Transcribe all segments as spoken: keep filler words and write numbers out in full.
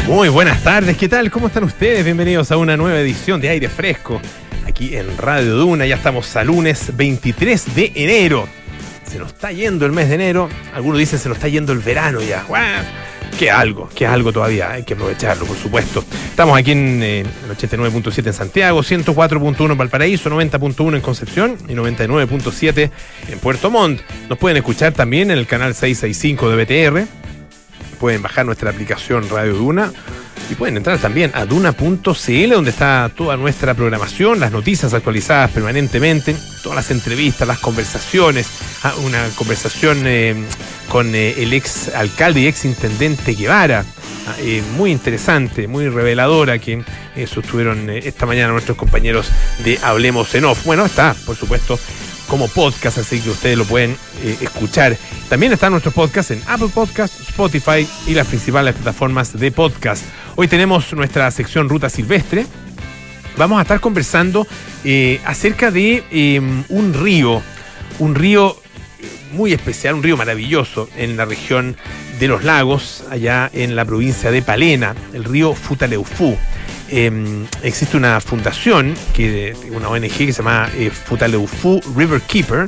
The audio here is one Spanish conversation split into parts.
Muy buenas tardes, ¿qué tal? ¿Cómo están ustedes? Bienvenidos a una nueva edición de Aire Fresco, aquí en Radio Duna. Ya estamos a lunes veintitrés de enero. Se nos está yendo el mes de enero. Algunos dicen se nos está yendo el verano ya. ¡Guau! Que algo, que algo todavía, hay que aprovecharlo, por supuesto. Estamos aquí en eh, el ochenta y nueve punto siete en Santiago, ciento cuatro punto uno en Valparaíso, noventa punto uno en Concepción y noventa y nueve punto siete en Puerto Montt. Nos pueden escuchar también en el canal seiscientos sesenta y cinco de B T R. Pueden bajar nuestra aplicación Radio Duna y pueden entrar también a duna punto c l, donde está toda nuestra programación, las noticias actualizadas permanentemente, todas las entrevistas, las conversaciones, ah, una conversación eh, con eh, el ex alcalde y ex intendente Guevara, ah, eh, muy interesante, muy reveladora, que eh, sostuvieron eh, esta mañana nuestros compañeros de Hablemos en Off. Bueno, está, por supuesto, como podcast, así que ustedes lo pueden eh, escuchar. También están nuestros podcasts en Apple Podcasts, Spotify y las principales plataformas de podcast. Hoy tenemos nuestra sección Ruta Silvestre. Vamos a estar conversando eh, acerca de eh, un río, un río muy especial, un río maravilloso en la región de los lagos, allá en la provincia de Palena, el río Futaleufú. Eh, existe una fundación, que una O N G que se llama eh, Futaleufú River Keeper,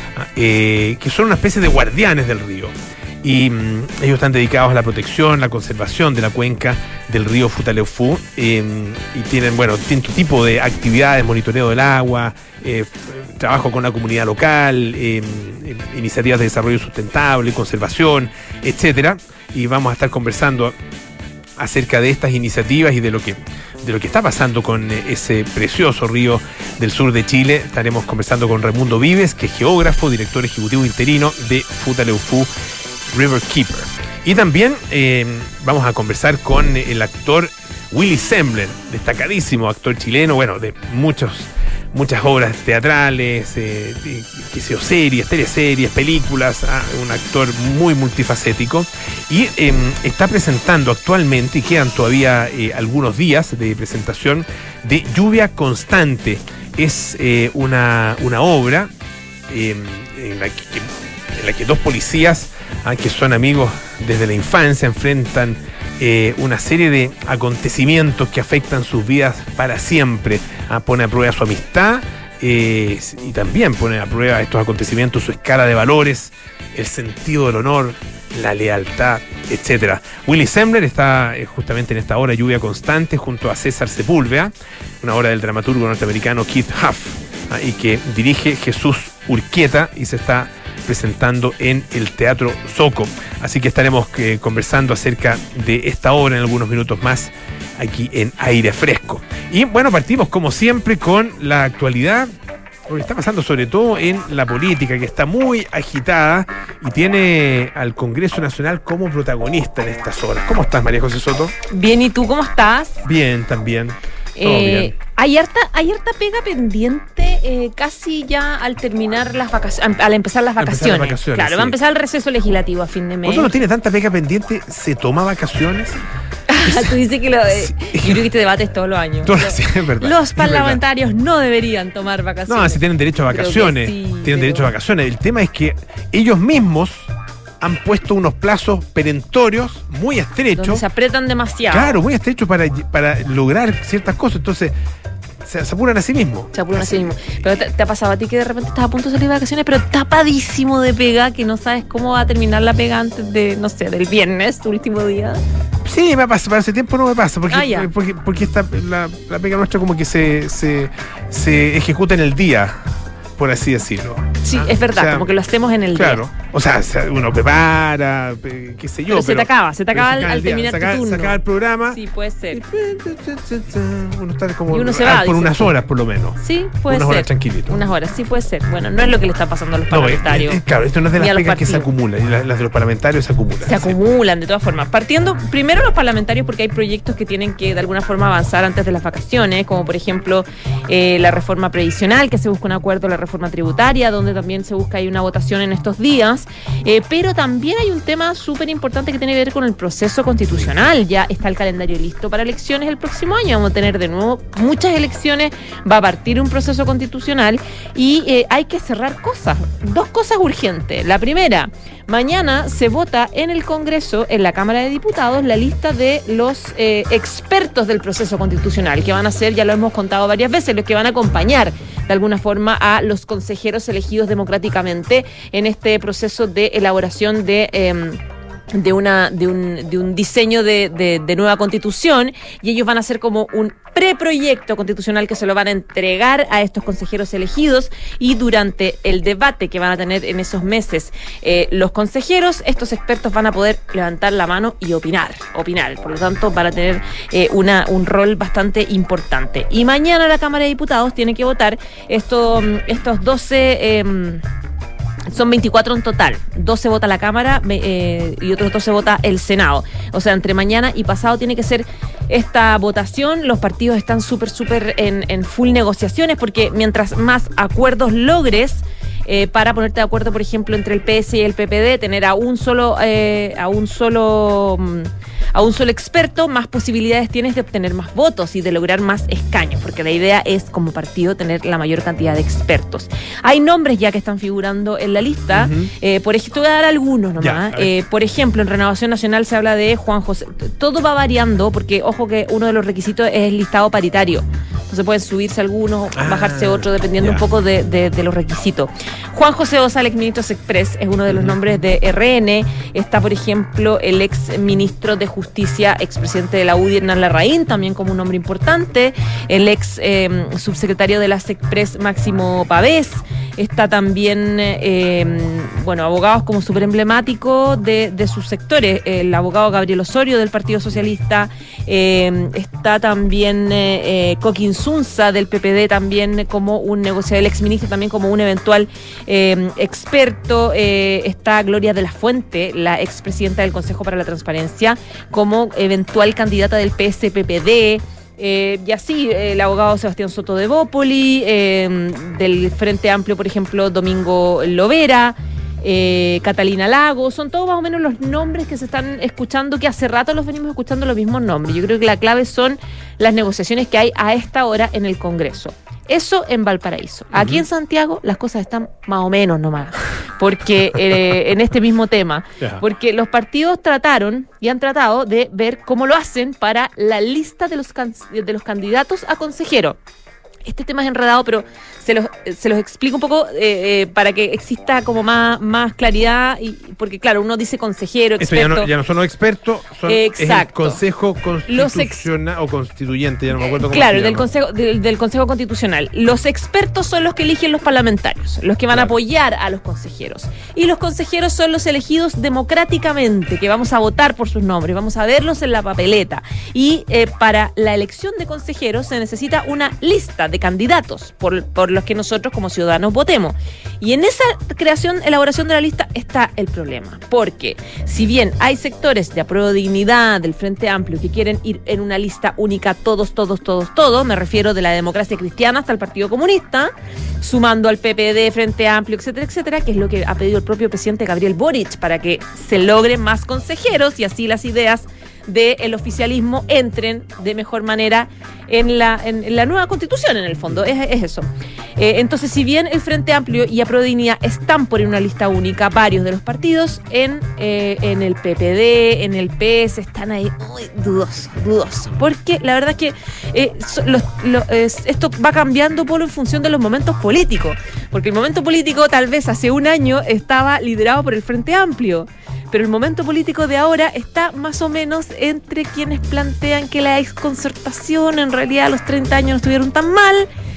eh, que son una especie de guardianes del río. Y um, ellos están dedicados a la protección, la conservación de la cuenca del río Futaleufú, eh, y tienen, bueno, distinto tipo de actividades, monitoreo del agua, eh, trabajo con la comunidad local, eh, iniciativas de desarrollo sustentable, conservación, etcétera. Y vamos a estar conversando acerca de estas iniciativas y de lo que de lo que está pasando con ese precioso río del sur de Chile. Estaremos conversando con Raimundo Vives, que es geógrafo, director ejecutivo interino de Futaleufú River Keeper. Y también eh, vamos a conversar con el actor Willy Sembler, destacadísimo actor chileno, bueno, de muchos muchas obras teatrales, eh, de, qué sé yo, series, teleseries, películas, ah, un actor muy multifacético, y eh, está presentando actualmente, y quedan todavía eh, algunos días de presentación, de Lluvia Constante. Es eh, una, una obra eh, en, la que, en la que dos policías, ah, que son amigos desde la infancia, enfrentan Eh, una serie de acontecimientos que afectan sus vidas para siempre. Ah, pone a prueba su amistad eh, y también pone a prueba estos acontecimientos su escala de valores, el sentido del honor, la lealtad, etcétera. Willy Sembler está eh, justamente en esta obra Lluvia Constante junto a César Sepúlveda, una obra del dramaturgo norteamericano Keith Huff, ah, y que dirige Jesús Urquieta, y se está presentando en el Teatro Zoco. Así que estaremos eh, conversando acerca de esta obra en algunos minutos más aquí en Aire Fresco. Y bueno, partimos como siempre con la actualidad, lo que está pasando sobre todo en la política, que está muy agitada y tiene al Congreso Nacional como protagonista en estas horas. ¿Cómo estás, María José Soto? Bien, ¿y tú cómo estás? Bien, también. Eh, hay harta, hay harta pega pendiente eh, casi ya al terminar las vacaciones, al empezar las vacaciones. Empezar las vacaciones, claro, sí. Va a empezar el receso legislativo a fin de mes. Cuando uno tiene tanta pega pendiente, ¿se toma vacaciones? Tú dices que lo eh, yo creo que este debate es todos los años. Todo, sí, es verdad, los es parlamentarios verdad. No deberían tomar vacaciones. No, si tienen derecho a vacaciones, sí, tienen pero... derecho a vacaciones. El tema es que ellos mismos han puesto unos plazos perentorios muy estrechos. Donde se apretan demasiado. Claro, muy estrechos para, para lograr ciertas cosas. Entonces, se, se apuran a sí mismos. Se apuran a sí mismos. Pero te, te ha pasado a ti que de repente estás a punto de salir de vacaciones, pero tapadísimo de pega, que no sabes cómo va a terminar la pega antes de, no sé, del viernes, tu último día. Sí, me pasa, para ese tiempo no me pasa, porque, ah, porque, porque esta, la, la pega nuestra como que se, se, se ejecuta en el día, por así decirlo. Sí, ¿Ah? es verdad, o sea, como que lo hacemos en el claro, día. Claro, o sea, uno prepara, qué sé yo. Pero, pero se te acaba, se te acaba al, al día, terminar se acaba, tu turno. Se acaba el programa. Sí, puede ser. Uno está como y uno se va, por dice. unas horas, por lo menos. Sí, puede unas ser. horas tranquilito. Unas horas, sí puede ser. Bueno, no es lo que le está pasando a los parlamentarios. No, es, es, claro, esto no es de las pegas partidos. que se acumulan, y las, las de los parlamentarios se acumulan. Se sí. acumulan, de todas formas. Partiendo primero los parlamentarios, porque hay proyectos que tienen que de alguna forma avanzar antes de las vacaciones, como por ejemplo eh, la reforma previsional, que se busca un acuerdo, la reforma tributaria, donde también se busca hay una votación en estos días. elecciones. Eh, pero también hay un tema súper importante que tiene que ver con el proceso constitucional. Ya está el calendario listo para elecciones el próximo año. Vamos a tener de nuevo muchas elecciones, va a partir un proceso constitucional y eh, hay que cerrar cosas. Dos cosas urgentes. La primera, mañana se vota en el Congreso, en la Cámara de Diputados, la lista de los eh, expertos del proceso constitucional, que van a ser, ya lo hemos contado varias veces, los que van a acompañar de alguna forma a los consejeros elegidos democráticamente en este proceso de elaboración de... Eh, de una de un, de un diseño de, de, de nueva constitución, y ellos van a hacer como un preproyecto constitucional que se lo van a entregar a estos consejeros elegidos, y durante el debate que van a tener en esos meses eh, los consejeros, estos expertos van a poder levantar la mano y opinar, opinar, por lo tanto van a tener eh, una, un rol bastante importante. Y mañana la Cámara de Diputados tiene que votar esto, estos doce... Eh, Son veinticuatro en total, doce vota la Cámara eh, y otros doce vota el Senado. O sea, entre mañana y pasado tiene que ser esta votación. Los partidos están súper, súper en, en full negociaciones, porque mientras más acuerdos logres, eh, para ponerte de acuerdo, por ejemplo, entre el P S y el P P D, tener a un solo, eh, a un solo... a un solo experto, más posibilidades tienes de obtener más votos y de lograr más escaños, porque la idea es, como partido, tener la mayor cantidad de expertos. Hay nombres ya que están figurando en la lista, uh-huh. eh, por ejemplo, voy a dar algunos nomás. Ya, eh, por ejemplo, en Renovación Nacional se habla de Juan José. Todo va variando, porque, ojo, que uno de los requisitos es el listado paritario. Entonces pueden subirse algunos, ah, bajarse otros, dependiendo ya. un poco de, de, de los requisitos. Juan José Osa, exministro Express, es uno de los uh-huh. nombres de R N. Está, por ejemplo, el ex ministro de Justicia, expresidente de la U D I, Hernán Larraín, también como un nombre importante. El ex eh, subsecretario de la Express, Máximo Pavés. Está también, eh, bueno, abogados como súper emblemáticos de, de sus sectores. El abogado Gabriel Osorio, del Partido Socialista. Eh, está también eh, eh, Coquín Sunza, del P P D, también como un negociador, el exministro también como un eventual eh, experto. Eh, está Gloria de la Fuente, la expresidenta del Consejo para la Transparencia, como eventual candidata del P S P P D. Eh, y así, eh, el abogado Sebastián Soto de Bópoli, eh, del Frente Amplio, por ejemplo, Domingo Lovera, eh, Catalina Lago, son todos más o menos los nombres que se están escuchando, que hace rato los venimos escuchando los mismos nombres. Yo creo que la clave son las negociaciones que hay a esta hora en el Congreso. Eso en Valparaíso. Aquí uh-huh. en Santiago las cosas están más o menos nomás, porque eh, en este mismo tema, yeah. porque los partidos trataron y han tratado de ver cómo lo hacen para la lista de los, can- de los candidatos a consejero. Este tema es enredado, pero se los, se los explico un poco eh, eh, para que exista como más, más claridad, y porque claro, uno dice consejero, experto. Eso ya no, ya no son los expertos, son Exacto. es el Consejo Constitucional ex- o Constituyente, ya no me acuerdo cómo Claro, se del llama. Consejo, del, del Consejo Constitucional. Los expertos son los que eligen los parlamentarios, los que van claro. a apoyar a los consejeros. Y los consejeros son los elegidos democráticamente, que vamos a votar por sus nombres, vamos a verlos en la papeleta. Y eh, para la elección de consejeros se necesita una lista de candidatos por, por los que nosotros como ciudadanos votemos. Y en esa creación, elaboración de la lista está el problema, porque si bien hay sectores de Apruebo Dignidad, del Frente Amplio, que quieren ir en una lista única todos, todos, todos, todos, me refiero de la Democracia Cristiana hasta el Partido Comunista, sumando al P P D, Frente Amplio, etcétera, etcétera, que es lo que ha pedido el propio presidente Gabriel Boric, para que se logren más consejeros y así las ideas del oficialismo entren de mejor manera en la, en, en la nueva constitución, en el fondo, es, es eso. Eh, entonces, si bien el Frente Amplio y Apruebo Dignidad están por una lista única, varios de los partidos, en, eh, en el P P D, en el P S, están ahí uy, dudosos, dudosos, porque la verdad es que eh, so, los, lo, eh, esto va cambiando por en función de los momentos políticos, porque el momento político tal vez hace un año estaba liderado por el Frente Amplio, pero el momento político de ahora está más o menos entre quienes plantean que la exconcertación en realidad a los treinta años no estuvieron tan mal.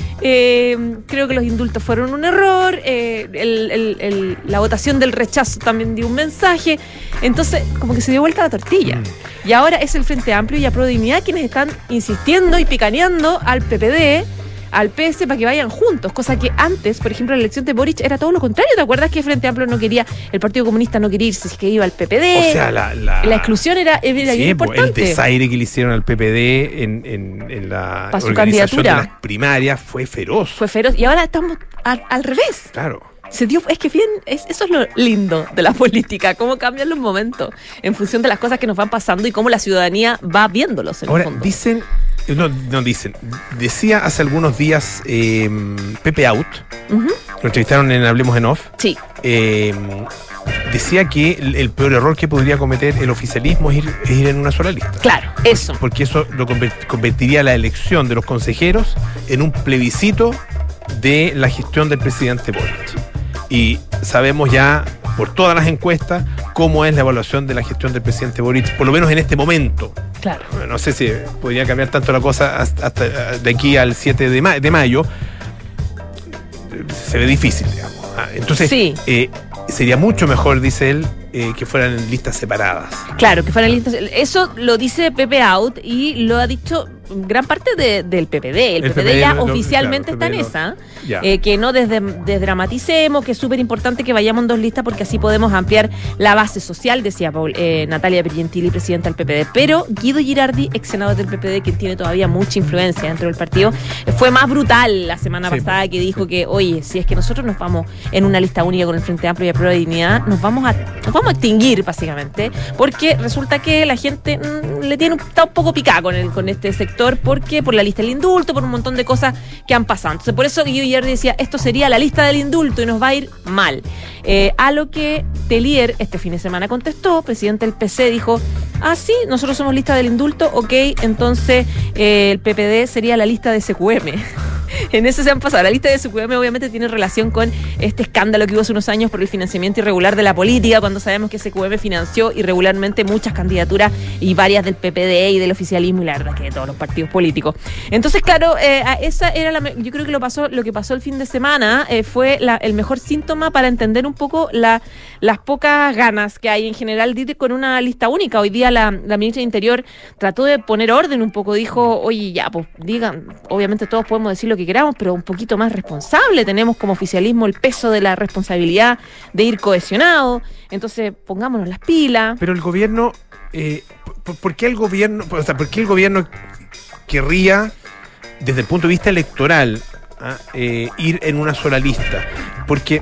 Eh, creo que los indultos fueron un error, eh, el, el, el, la votación del rechazo también dio un mensaje, entonces como que se dio vuelta la tortilla. Mm. Y ahora es el Frente Amplio y Apruebo Dignidad quienes están insistiendo y picaneando al P P D, al P S, para que vayan juntos, cosa que antes, por ejemplo, la elección de Boric era todo lo contrario. ¿Te acuerdas que el Frente Amplio no quería, el Partido Comunista no quería irse, es que iba al P P D? O sea, la, la, la exclusión era, era sí, importante. El desaire que le hicieron al P P D en, en, en la para organización de las primarias fue feroz. Fue feroz, y ahora estamos al, al revés. Claro. Se dio, es que bien, es, eso es lo lindo de la política, cómo cambian los momentos en función de las cosas que nos van pasando y cómo la ciudadanía va viéndolos en Ahora, el fondo. dicen, no, no dicen, decía hace algunos días eh, Pepe Out, Uh-huh. lo entrevistaron en Hablemos en Off, Sí. eh, decía que el, el peor error que podría cometer el oficialismo es ir, es ir en una sola lista. Claro, eso. Porque eso lo convert- convertiría la elección de los consejeros en un plebiscito de la gestión del presidente Boric. Y sabemos ya por todas las encuestas cómo es la evaluación de la gestión del presidente Boric, por lo menos en este momento. Claro. No sé si podría cambiar tanto la cosa hasta, hasta de aquí al siete de, ma- de mayo. Se ve difícil, digamos. Ah, Entonces, Sí. eh, sería mucho mejor, dice él, eh, que fueran en listas separadas. Claro, que fueran listas. Eso lo dice Pepe Out y lo ha dicho gran parte de- del P P D. El, El P P D P P D ya lo- lo- oficialmente claro, el está en P P D esa. Ya. Eh, que no desde, desdramaticemos, que es súper importante que vayamos en dos listas porque así podemos ampliar la base social, decía Paul, eh, Natalia Pergentili, presidenta del P P D. Pero Guido Girardi, ex senador del P P D, quien tiene todavía mucha influencia dentro del partido, eh, fue más brutal la semana Sí, pasada, pues, que dijo sí. que, oye, si es que nosotros nos vamos en una lista única con el Frente Amplio y a Prueba de Dignidad, nos vamos a, nos vamos a extinguir, básicamente, porque resulta que la gente mm, le tiene un, está un poco picada con, el, con este sector, porque por la lista del indulto, por un montón de cosas que han pasado. Entonces, por eso Guido Girardi decía, esto sería la lista del indulto y nos va a ir mal. Eh, a lo que Telier este fin de semana contestó, presidente del P C, dijo, ah, sí, nosotros somos lista del indulto, ok, entonces eh, el P P D sería la lista de S Q M. En eso se han pasado. La lista de S Q M obviamente tiene relación con este escándalo que hubo hace unos años por el financiamiento irregular de la política, cuando sabemos que S Q M financió irregularmente muchas candidaturas y varias del P P D y del oficialismo y la verdad que de todos los partidos políticos. Entonces, claro, eh, esa era la, yo creo que lo pasó, lo que pasó el fin de semana eh, fue la, el mejor síntoma para entender un poco la, las pocas ganas que hay en general de ir con una lista única. Hoy día la, la ministra de Interior trató de poner orden un poco, dijo, oye, ya, pues digan, obviamente todos podemos decir lo que queramos, pero un poquito más responsable. Tenemos como oficialismo el peso de la responsabilidad de ir cohesionado. Entonces, pongámonos las pilas. Pero el gobierno, eh, ¿por, por qué el gobierno, o sea, por qué el gobierno querría, desde el punto de vista electoral, ¿ah? eh, ir en una sola lista? Porque,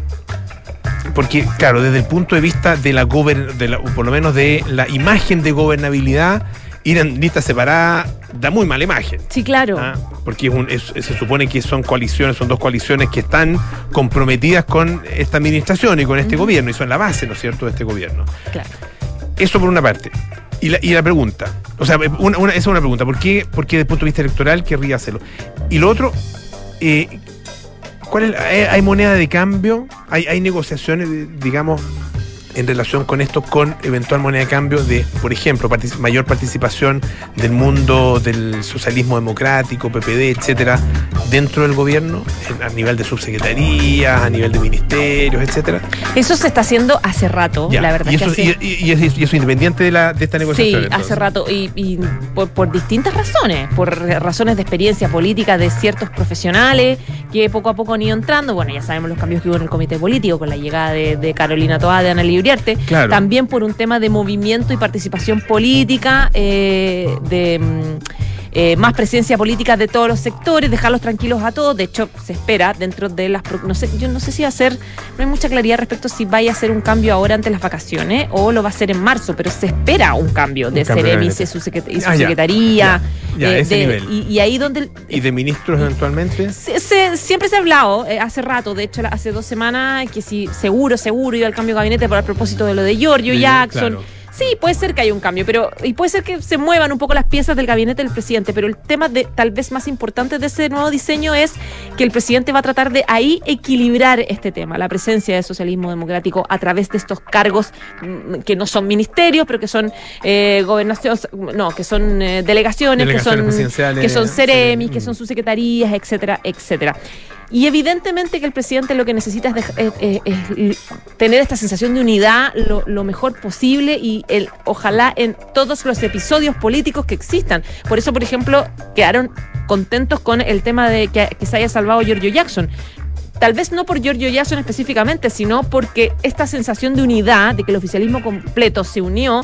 porque, claro, desde el punto de vista de la, gober- de la, por lo menos de la imagen de gobernabilidad, ir en lista separada da muy mala imagen. Sí, claro. ¿Ah? Porque es un, es, se supone que son coaliciones, son dos coaliciones que están comprometidas con esta administración y con este Uh-huh. gobierno, y son la base, ¿no es cierto?, de este gobierno. Claro. Eso por una parte. Y la, y la pregunta, o sea, una, una, esa es una pregunta, ¿por qué, por qué desde el punto de vista electoral querría hacerlo? Y lo otro, eh, ¿cuál es, hay, hay moneda de cambio? ¿Hay, hay negociaciones, digamos, en relación con esto, con eventual moneda de cambio de, por ejemplo, partic- mayor participación del mundo del socialismo democrático, P P D, etcétera, dentro del gobierno, en- a nivel de subsecretarías, a nivel de ministerios, etcétera? Eso se está haciendo hace rato, Ya. la verdad. Y eso, que hace... y, y- y es, y eso independiente de, la, de esta Sí, negociación. entonces. hace rato, y, y por, por distintas razones, por razones de experiencia política de ciertos profesionales que poco a poco han ido entrando. Bueno, ya sabemos los cambios que hubo en el comité político con la llegada de, de Carolina Toá, de Ana Uriarte. Claro. También por un tema de movimiento y participación política, eh, de mm, eh, más presencia política de todos los sectores, dejarlos tranquilos a todos. De hecho, se espera dentro de las... pro- No sé, yo no sé si va a ser... No hay mucha claridad respecto si vaya a hacer un cambio ahora ante las vacaciones o lo va a hacer en marzo, pero se espera un cambio de Un cambio de Ceremis gabinete. y su, secret- y su Ah, ya. secretaría. Ya, ya, eh, ese de- nivel. Y, y ahí donde... el- ¿Y de ministros eventualmente? se- se- siempre se ha hablado, eh, hace rato, de hecho la- hace dos semanas, que si seguro, seguro iba al cambio de gabinete por el propósito de lo de Giorgio De- Jackson. claro. Sí, puede ser que haya un cambio, pero y puede ser que se muevan un poco las piezas del gabinete del presidente, pero el tema de tal vez más importante de ese nuevo diseño es que el presidente va a tratar de ahí equilibrar este tema, la presencia del socialismo democrático a través de estos cargos mm, que no son ministerios, pero que son eh, gobernaciones, no, que son eh, delegaciones, Delegaciones que son presidenciales, que son ceremis, sí. que son subsecretarías, etcétera, etcétera. Y evidentemente que el presidente lo que necesita es, dej- es- es- es tener esta sensación de unidad lo, lo mejor posible y el, ojalá en todos los episodios políticos que existan. Por eso, por ejemplo, quedaron contentos con el tema de que, que se haya salvado Giorgio Jackson. Tal vez no por Giorgio Jackson específicamente, sino porque esta sensación de unidad, de que el oficialismo completo se unió,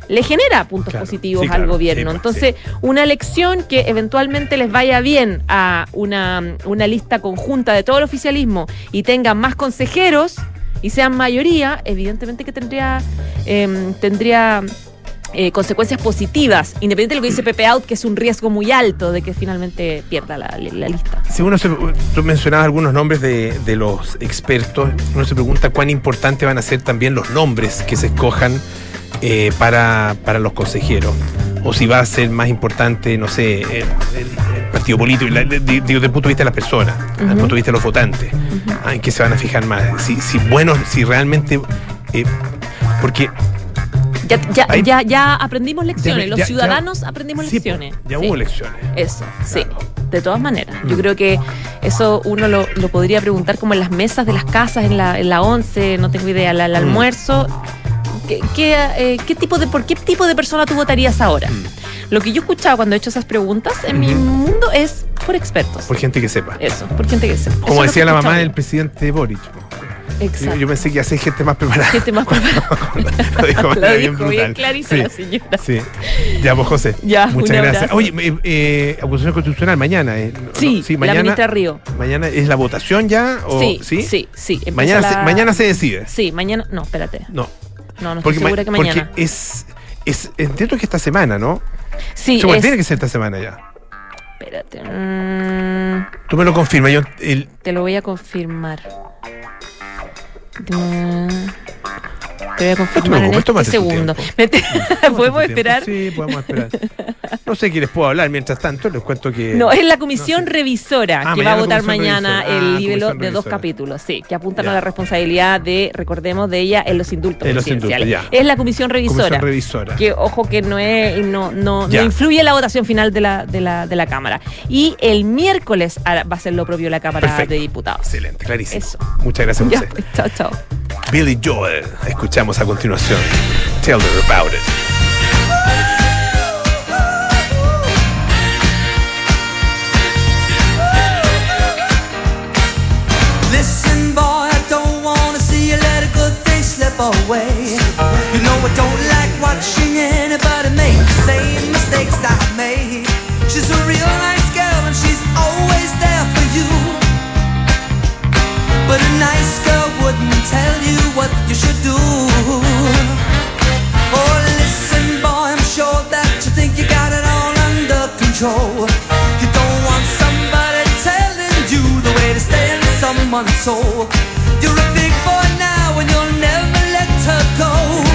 le genera puntos claro, positivos sí, claro, al gobierno. sí, Entonces, sí. una elección que eventualmente les vaya bien a una, una lista conjunta de todo el oficialismo y tengan más consejeros y sean mayoría, evidentemente que tendría eh, tendría eh, consecuencias positivas, independiente de lo que dice Pepe Out, que es un riesgo muy alto de que finalmente pierda la, la lista. Si uno se, tú mencionabas algunos nombres de, de los expertos, uno se pregunta cuán importante van a ser también los nombres que se escojan eh, para, para los consejeros, o si va a ser más importante, no sé, el, el, el partido político, la, digo, desde el punto de vista de las personas, uh-huh. desde el punto de vista de los votantes, uh-huh. ah, en qué se van a fijar más, si, si bueno, si realmente, eh, porque Ya, ya, Hay, ya, ya aprendimos lecciones, ya, los ya, ciudadanos ya, aprendimos sí, lecciones. Ya sí. hubo lecciones. Eso, sí, claro. de todas maneras. Mm. Yo creo que eso uno lo, lo podría preguntar como en las mesas de las casas, en la, en la once, no tengo idea, el, el mm. almuerzo. ¿Qué, qué, eh, ¿Qué tipo de, ¿Por qué tipo de persona tú votarías ahora? Mm. Lo que yo he escuchado cuando he hecho esas preguntas en mm-hmm. mi mundo es por expertos. Por gente que sepa. Eso, por gente que sepa. Como eso decía la mamá yo. del presidente Boric. Exacto. Yo, yo pensé que iba a ser gente más preparada. Gente más preparada. Lo dijo, Lo bien, dijo brutal. bien clarito sí, la señora. Sí. Ya, pues José. Ya, muchas un gracias. abrazo. Oye, eh, eh, acusación constitucional mañana. Eh, sí, no, sí, mañana, la ministra Río. ¿Mañana es la votación ya? O, sí, sí, sí, sí. Mañana, la... se, mañana se decide. Sí, mañana. No, espérate. No. No, no porque estoy segura que mañana. Porque es, es. Entiendo que esta semana, ¿no? Sí. Bueno, es... tiene que ser esta semana ya. Espérate. Mm... Tú me lo confirmas. Yo, el... Te lo voy a confirmar. Mm... Te voy a confirmar en este segundo. ¿Podemos esperar? Sí, podemos esperar. No sé qué les puedo hablar mientras tanto, les cuento que... No, es la comisión no sé. revisora ah, que va a votar mañana revisora. el ah, libelo de revisora. dos capítulos, sí, que apuntan ya. a la responsabilidad de, recordemos, de ella en los indultos en presidenciales. Los indultos, es la comisión revisora. Comisión revisora. Que, ojo, que no es, no, no, no influye en la votación final de la, de la, de la Cámara. Y el miércoles va a ser lo propio la Cámara Perfecto. de Diputados. Excelente, clarísimo. Eso. Muchas gracias, José. Ya, pues, chao, chao. Billy Joel, escuchamos a continuación. Tell her about it. Listen, boy, I don't wanna see you let a good thing slip away. You know I don't like watching anybody make the same mistakes I made. She's a real nice girl and she's always there for you. But a nice girl wouldn't tell you what you should do. Oh, listen, boy, I'm sure that you think you got it all under control. You don't want somebody telling you the way to stay in someone's soul. You're a big boy now and you'll never let her go.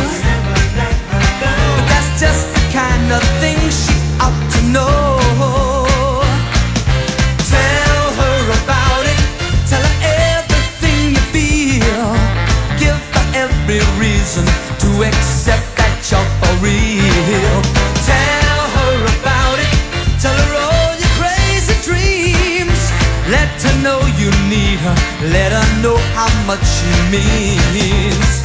But that's just the kind of thing she ought to know. Tell her about it. Tell her everything you feel. Give her every reason to accept that you're for real. Tell her about it. Tell her all your crazy dreams. Let her know you need her. Let her know how much she means.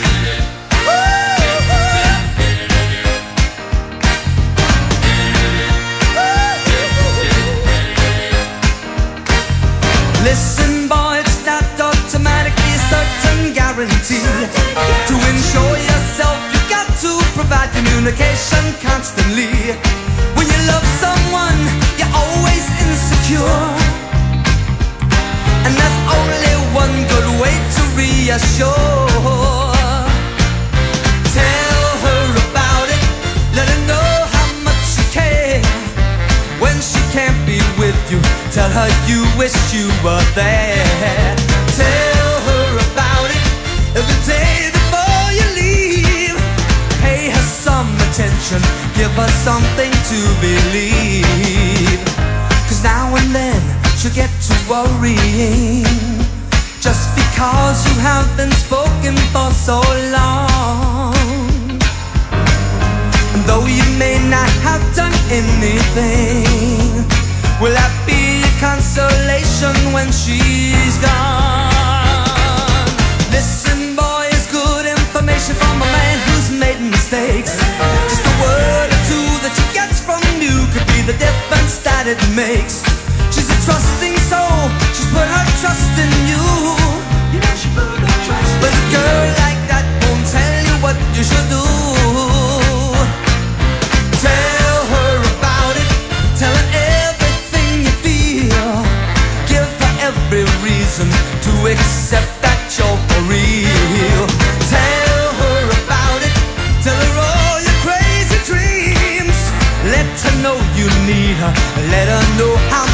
Listen, boy, it's not automatically a certain guarantee. To ensure yourself, you got to provide communication constantly. When you love someone, you're always insecure. And that's only one good way to reassure. Tell her about it. Let her know how much you care. When she can't be with you, tell her you wish you were there. Tell her about it every day before you leave. Pay her some attention, give her something to believe. Cause now and then she'll get to worrying, just because you have been spoken for so long. And though you may not have done anything, will that be a consolation when she's gone? Listen, boy, it's good information from a man who's made mistakes. Just a word or two that she gets from you could be the difference that it makes. She's a trusting soul, she's put her trust in you. You know she put her trust in you. But a girl like that won't tell you what you should do.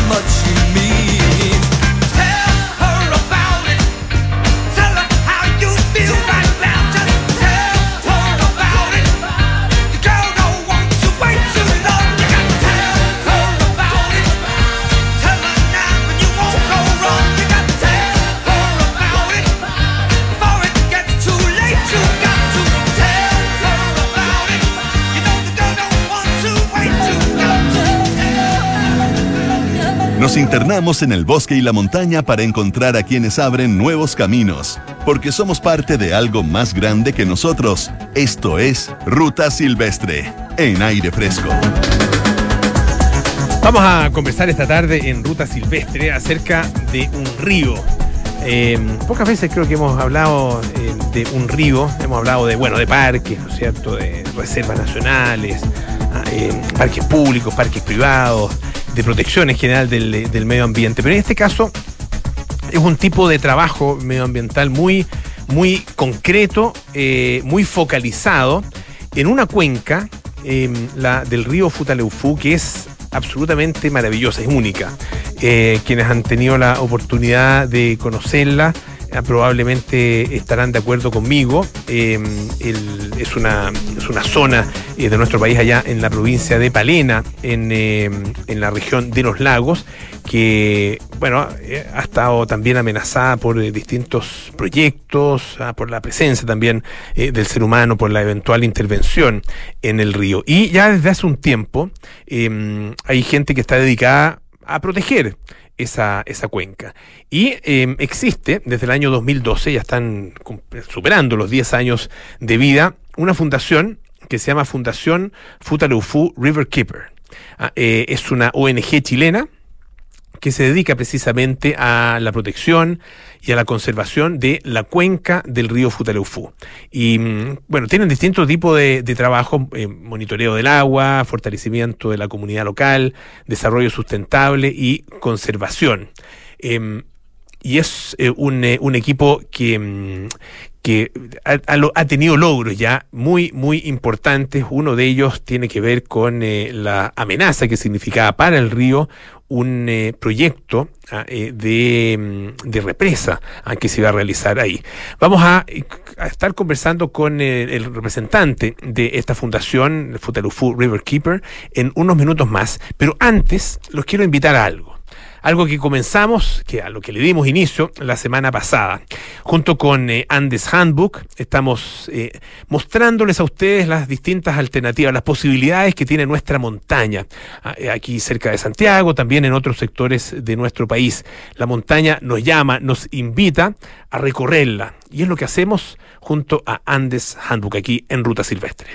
much she means. Tell her about it. Tell her how you feel right now. Just tell her about it. The girl don't want to wait too long. You got to tell her about it. Tell her now and you won't go wrong. You got to tell her about it. Before it gets too late, you got to tell her about it. You know the girl don't want to wait too long. Nos internamos en el bosque y la montaña para encontrar a quienes abren nuevos caminos, porque somos parte de algo más grande que nosotros. Esto es Ruta Silvestre, en Aire Fresco. Vamos a conversar esta tarde en Ruta Silvestre acerca de un río. Eh, pocas veces creo que hemos hablado eh, de un río, hemos hablado de, bueno, de parques, ¿no es cierto?, de reservas nacionales, eh, parques públicos, parques privados, de protección en general del, del medio ambiente. Pero en este caso es un tipo de trabajo medioambiental muy, muy concreto, eh, muy focalizado en una cuenca, eh, la del río Futaleufú, que es absolutamente maravillosa, es única. Eh, quienes han tenido la oportunidad de conocerla eh, probablemente estarán de acuerdo conmigo. Eh, el, es, una, es una zona eh, de nuestro país allá en la provincia de Palena, en, eh, en la región de los lagos, que bueno, eh, ha estado también amenazada por eh, distintos proyectos, ah, por la presencia también eh, del ser humano, por la eventual intervención en el río. Y ya desde hace un tiempo eh, hay gente que está dedicada a proteger esa, esa cuenca. Y eh, existe, desde el año dos mil doce, ya están superando los diez años de vida, una fundación que se llama Fundación Futaleufú Riverkeeper. Ah, eh, es una O N G chilena que se dedica precisamente a la protección y a la conservación de la cuenca del río Futaleufú. Y bueno, tienen distintos tipos de, de trabajo, eh, monitoreo del agua, fortalecimiento de la comunidad local, desarrollo sustentable y conservación. Eh, y es eh, un, eh, un equipo que, que ha, ha tenido logros ya muy, muy importantes. Uno de ellos tiene que ver con eh, la amenaza que significaba para el río un eh, proyecto eh, de, de represa eh, que se iba a realizar ahí. Vamos a, a estar conversando con eh, el representante de esta fundación, el Futaleufú Riverkeeper, en unos minutos más, pero antes los quiero invitar a algo. Algo que comenzamos, que a lo que le dimos inicio la semana pasada. Junto con eh, Andes Handbook, estamos eh, mostrándoles a ustedes las distintas alternativas, las posibilidades que tiene nuestra montaña. Aquí cerca de Santiago, también en otros sectores de nuestro país. La montaña nos llama, nos invita a recorrerla. Y es lo que hacemos junto a Andes Handbook, aquí en Ruta Silvestre.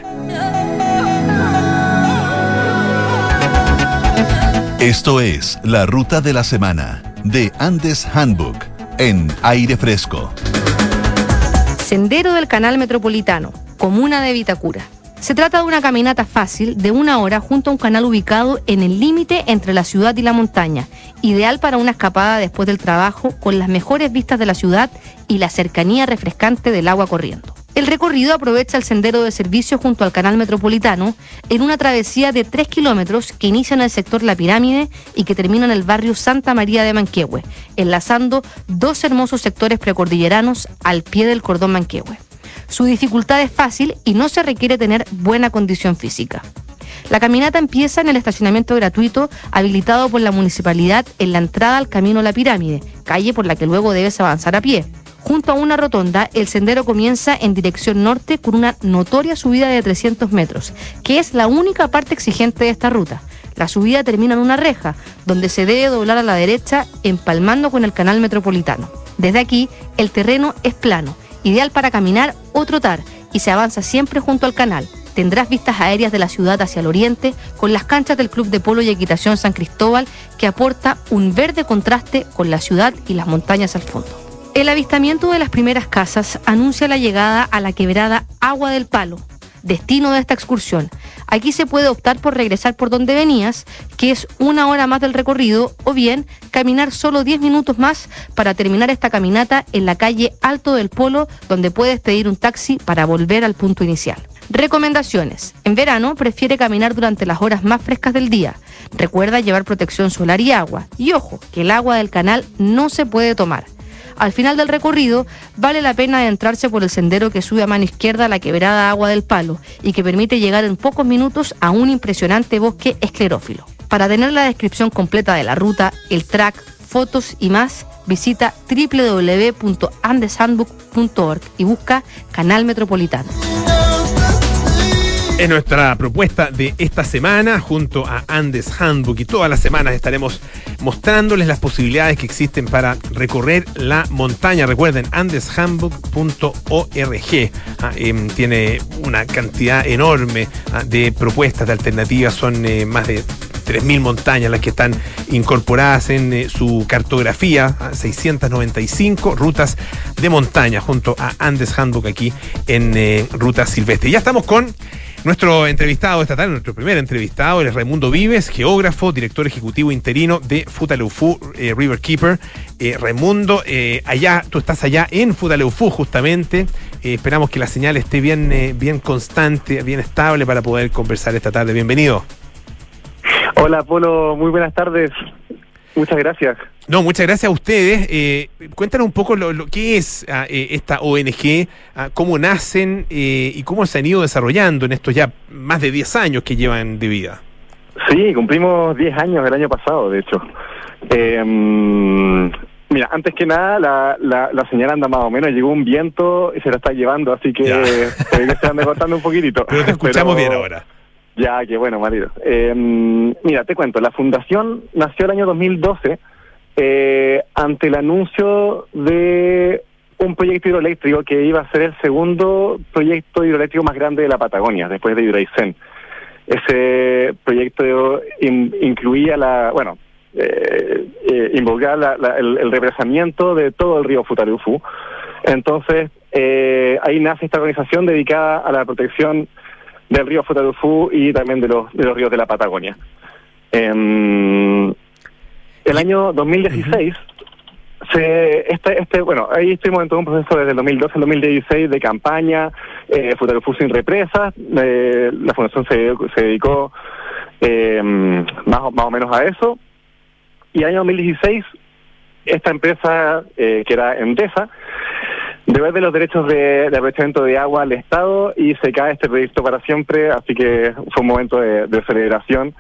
Esto es la Ruta de la Semana de Andes Handbook en Aire Fresco. Sendero del Canal Metropolitano, comuna de Vitacura. Se trata de una caminata fácil de una hora junto a un canal ubicado en el límite entre la ciudad y la montaña, ideal para una escapada después del trabajo con las mejores vistas de la ciudad y la cercanía refrescante del agua corriendo. El recorrido aprovecha el sendero de servicio junto al Canal Metropolitano en una travesía de tres kilómetros que inicia en el sector La Pirámide y que termina en el barrio Santa María de Manquehue, enlazando dos hermosos sectores precordilleranos al pie del cordón Manquehue. Su dificultad es fácil y no se requiere tener buena condición física. La caminata empieza en el estacionamiento gratuito habilitado por la municipalidad en la entrada al Camino La Pirámide, calle por la que luego debes avanzar a pie. Junto a una rotonda, el sendero comienza en dirección norte con una notoria subida de trescientos metros, que es la única parte exigente de esta ruta. La subida termina en una reja, donde se debe doblar a la derecha, empalmando con el Canal Metropolitano. Desde aquí, el terreno es plano, ideal para caminar o trotar, y se avanza siempre junto al canal. Tendrás vistas aéreas de la ciudad hacia el oriente, con las canchas del Club de Polo y Equitación San Cristóbal, que aporta un verde contraste con la ciudad y las montañas al fondo. El avistamiento de las primeras casas anuncia la llegada a la quebrada Agua del Palo. destino de esta excursión. Aquí se puede optar por regresar por donde venías, que es una hora más del recorrido, o bien caminar solo diez minutos más para terminar esta caminata en la calle Alto del Polo, donde puedes pedir un taxi para volver al punto inicial. Recomendaciones. En verano prefiere caminar durante las horas más frescas del día. Recuerda llevar protección solar y agua. Y ojo, que el agua del canal no se puede tomar. Al final del recorrido, vale la pena adentrarse por el sendero que sube a mano izquierda a la quebrada Agua del Palo y que permite llegar en pocos minutos a un impresionante bosque esclerófilo. Para tener la descripción completa de la ruta, el track, fotos y más, visita doble u doble u doble u punto andes handbook punto org y busca Canal Metropolitano. Es nuestra propuesta de esta semana junto a Andes Handbook, y todas las semanas estaremos mostrándoles las posibilidades que existen para recorrer la montaña. Recuerden, andes handbook punto org. Ah, eh, tiene una cantidad enorme ah, de propuestas, de alternativas. Son eh, más de tres mil montañas las que están incorporadas en eh, su cartografía, ah, seiscientas noventa y cinco rutas de montaña junto a Andes Handbook aquí en eh, Ruta Silvestre. Ya estamos con nuestro entrevistado esta tarde, nuestro primer entrevistado, es Raimundo Vives, geógrafo, director ejecutivo interino de Futaleufú eh, Riverkeeper. Eh, Raimundo, eh, allá, tú estás allá en Futaleufú justamente. Eh, esperamos que la señal esté bien, eh, bien constante, bien estable para poder conversar esta tarde. Bienvenido. Hola, Polo, muy buenas tardes. Muchas gracias. No, muchas gracias a ustedes. Eh, cuéntanos un poco lo, lo que es uh, eh, esta O N G, uh, cómo nacen eh, y cómo se han ido desarrollando en estos ya más de diez años que llevan de vida. Sí, cumplimos diez años el año pasado, de hecho. Eh, mira, antes que nada, la, la, la señal anda más o menos, llegó un viento y se la está llevando, así que puede que se ande cortando un poquitito. Pero te escuchamos Pero... bien ahora. Ya, qué bueno, marido. Eh, mira, te cuento, la fundación nació el año dos mil doce eh, ante el anuncio de un proyecto hidroeléctrico que iba a ser el segundo proyecto hidroeléctrico más grande de la Patagonia, después de Hidroaicén. Ese proyecto in, incluía la, bueno, eh, eh, involucraba la, la, el, el represamiento de todo el río Futaleufú. Entonces, eh, ahí nace esta organización dedicada a la protección del río Futaleufú y también de los de los ríos de la Patagonia. Eh, el año dos mil dieciséis, se, este, este, bueno, ahí estuvimos en todo un proceso desde el dos mil doce al dos mil dieciséis de campaña, eh, Futaleufú sin represas, eh, la fundación se, se dedicó eh, más, más o menos a eso, y el año dos mil dieciséis, esta empresa, eh, que era Endesa, devuelve los derechos de, de aprovechamiento de agua al Estado y se cae este proyecto para siempre, así que fue un momento de, de celebración.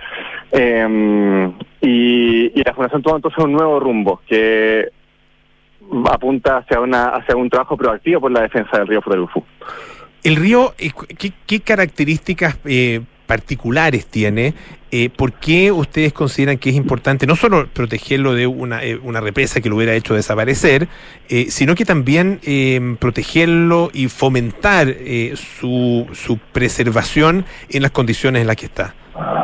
Eh, y, y la Fundación toma entonces un nuevo rumbo que apunta hacia una hacia un trabajo proactivo por la defensa del río Futaleufú. El río, ¿qué, qué características eh, particulares tiene? Eh, ¿Por qué ustedes consideran que es importante no solo protegerlo de una, eh, una represa que lo hubiera hecho desaparecer, eh, sino que también eh, protegerlo y fomentar eh, su, su preservación en las condiciones en las que está?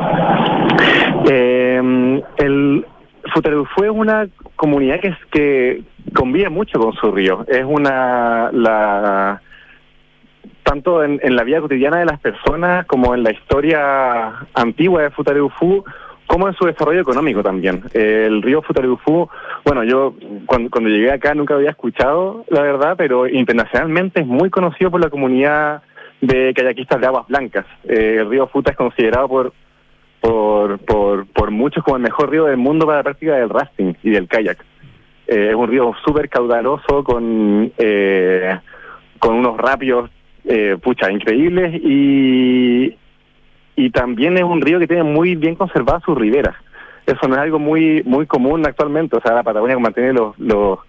Eh, el Futaleufú es una comunidad que, es, que convive mucho con su río. Es una... la tanto en, en la vida cotidiana de las personas como en la historia antigua de Futaleufú, como en su desarrollo económico también. Eh, el río Futaleufú, bueno, yo cuando, cuando llegué acá nunca había escuchado, la verdad, pero internacionalmente es muy conocido por la comunidad de kayakistas de aguas blancas. Eh, el río Futa es considerado por, por, por, por muchos como el mejor río del mundo para la práctica del rafting y del kayak. Eh, es un río súper caudaloso con, eh, con unos rápidos Eh, pucha, increíbles, y y también es un río que tiene muy bien conservadas sus riberas. Eso no es algo muy muy común actualmente. O sea, la Patagonia mantiene los los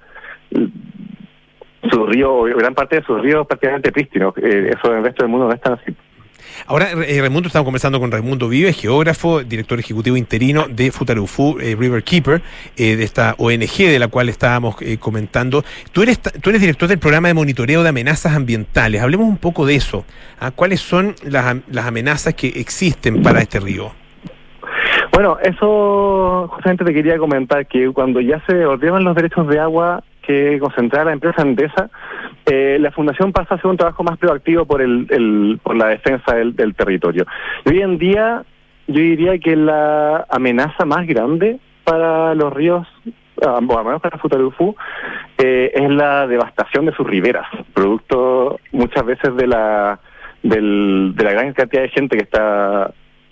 sus ríos, gran parte de sus ríos prácticamente prístinos. Eh, eso en el resto del mundo no es tan así. Ahora, eh, Raimundo, estamos conversando con Raimundo Vives, geógrafo, director ejecutivo interino de Futaleufú eh, Riverkeeper, eh, de esta O N G de la cual estábamos eh, comentando. Tú eres tú eres director del programa de monitoreo de amenazas ambientales. Hablemos un poco de eso. ¿Ah? ¿Cuáles son las, las amenazas que existen para este río? Bueno, eso justamente te quería comentar, que cuando ya se ordenan los derechos de agua que concentraba la empresa Endesa, eh, la Fundación pasa a hacer un trabajo más proactivo por el, el por la defensa del, del territorio. Y hoy en día, yo diría que la amenaza más grande para los ríos, uh, bueno, al menos para Futaleufú, eh, es la devastación de sus riberas, producto muchas veces de la del, de la gran cantidad de gente que está...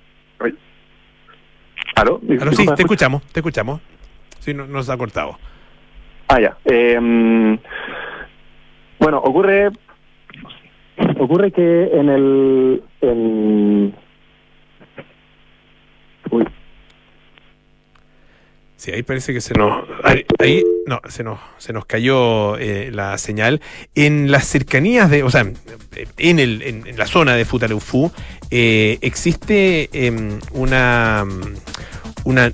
¿Aló? Aló, sí, te escuchamos, te escuchamos. Sí, no, nos ha cortado. Ah, ya. Eh, bueno, ocurre ocurre que en el... En... Uy. Sí, ahí parece que se nos... Ahí, ahí no, se nos, se nos cayó eh, la señal. En las cercanías de... O sea, en, el, en, en la zona de Futaleufú eh, existe eh, una... una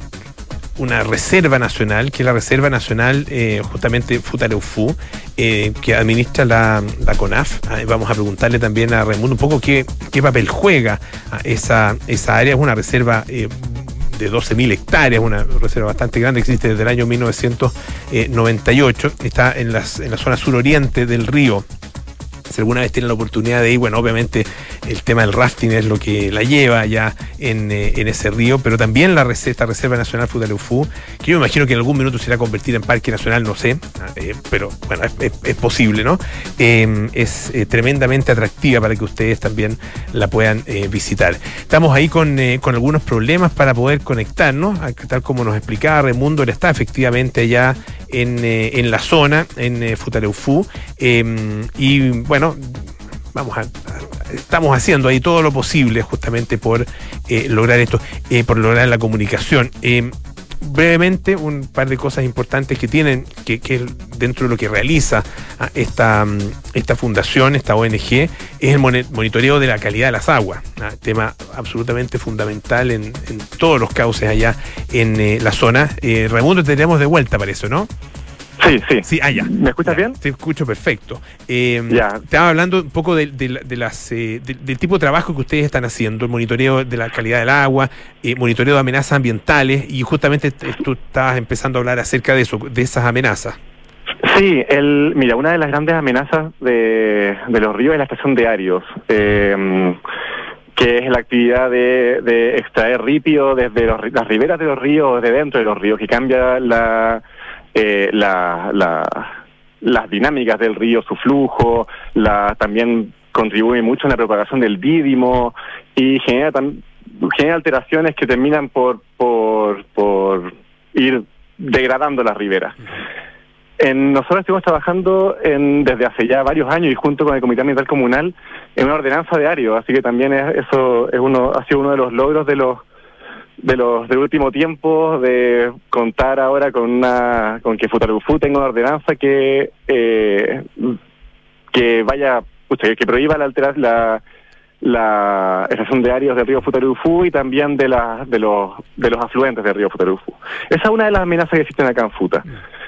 una reserva nacional, que es la Reserva Nacional eh, justamente Futaleufú, eh, que administra la, la CONAF. Ah, vamos a preguntarle también a Raimundo un poco qué, qué papel juega ah, esa, esa área. Es una reserva eh, de doce mil hectáreas, una reserva bastante grande, existe desde el año mil novecientos noventa y ocho, está en, las, en la zona suroriente del río. Si alguna vez tienen la oportunidad de ir, bueno, obviamente el tema del rafting es lo que la lleva ya en, eh, en ese río, pero también la esta Reserva Nacional Futaleufú, que yo me imagino que en algún minuto se irá a convertir en Parque Nacional, no sé, eh, pero bueno, es, es, es posible, ¿no? Eh, es eh, tremendamente atractiva para que ustedes también la puedan eh, visitar. Estamos ahí con, eh, con algunos problemas para poder conectarnos, tal como nos explicaba Raimundo, él está efectivamente allá en, eh, en la zona, en eh, Futaleufú, eh, y bueno, vamos a, a, estamos haciendo ahí todo lo posible justamente por eh, lograr esto, eh, por lograr la comunicación. Eh, brevemente, un par de cosas importantes que tienen, que, que dentro de lo que realiza ah, esta, esta fundación, esta O N G, es el monitoreo de la calidad de las aguas, ah, tema absolutamente fundamental en, en todos los cauces allá en eh, la zona. Eh, Raimundo, te tenemos de vuelta para eso, ¿no? Sí, sí. Sí, ah, ya. ¿Me escuchas ya, bien? Te escucho perfecto. Eh, ya. Te estaba hablando un poco de, de, de las, eh, de, del tipo de trabajo que ustedes están haciendo, el monitoreo de la calidad del agua, eh, monitoreo de amenazas ambientales, y justamente tú estabas empezando a hablar acerca de eso, de esas amenazas. Sí, el, mira, una de las grandes amenazas de, de los ríos es la extracción de arios, eh, que es la actividad de, de extraer ripio desde los, las riberas de los ríos, de dentro de los ríos, que cambia la... Eh, la, la, las dinámicas del río, su flujo, la, también contribuye mucho en la propagación del dídimo y genera, tam, genera alteraciones que terminan por, por, por ir degradando las riberas. En, nosotros estuvimos trabajando en, desde hace ya varios años y junto con el Comité Ambiental Comunal en una ordenanza de áreas, así que también es, eso es uno, ha sido uno de los logros de los de los del último tiempo, de contar ahora con una con que Futaleufú tenga una ordenanza que eh, que vaya, pucha, que prohíba la alterar la la extracción de arios del río Futaleufú y también de la de los de los afluentes del río Futaleufú. Esa es una de las amenazas que existen acá en Futa.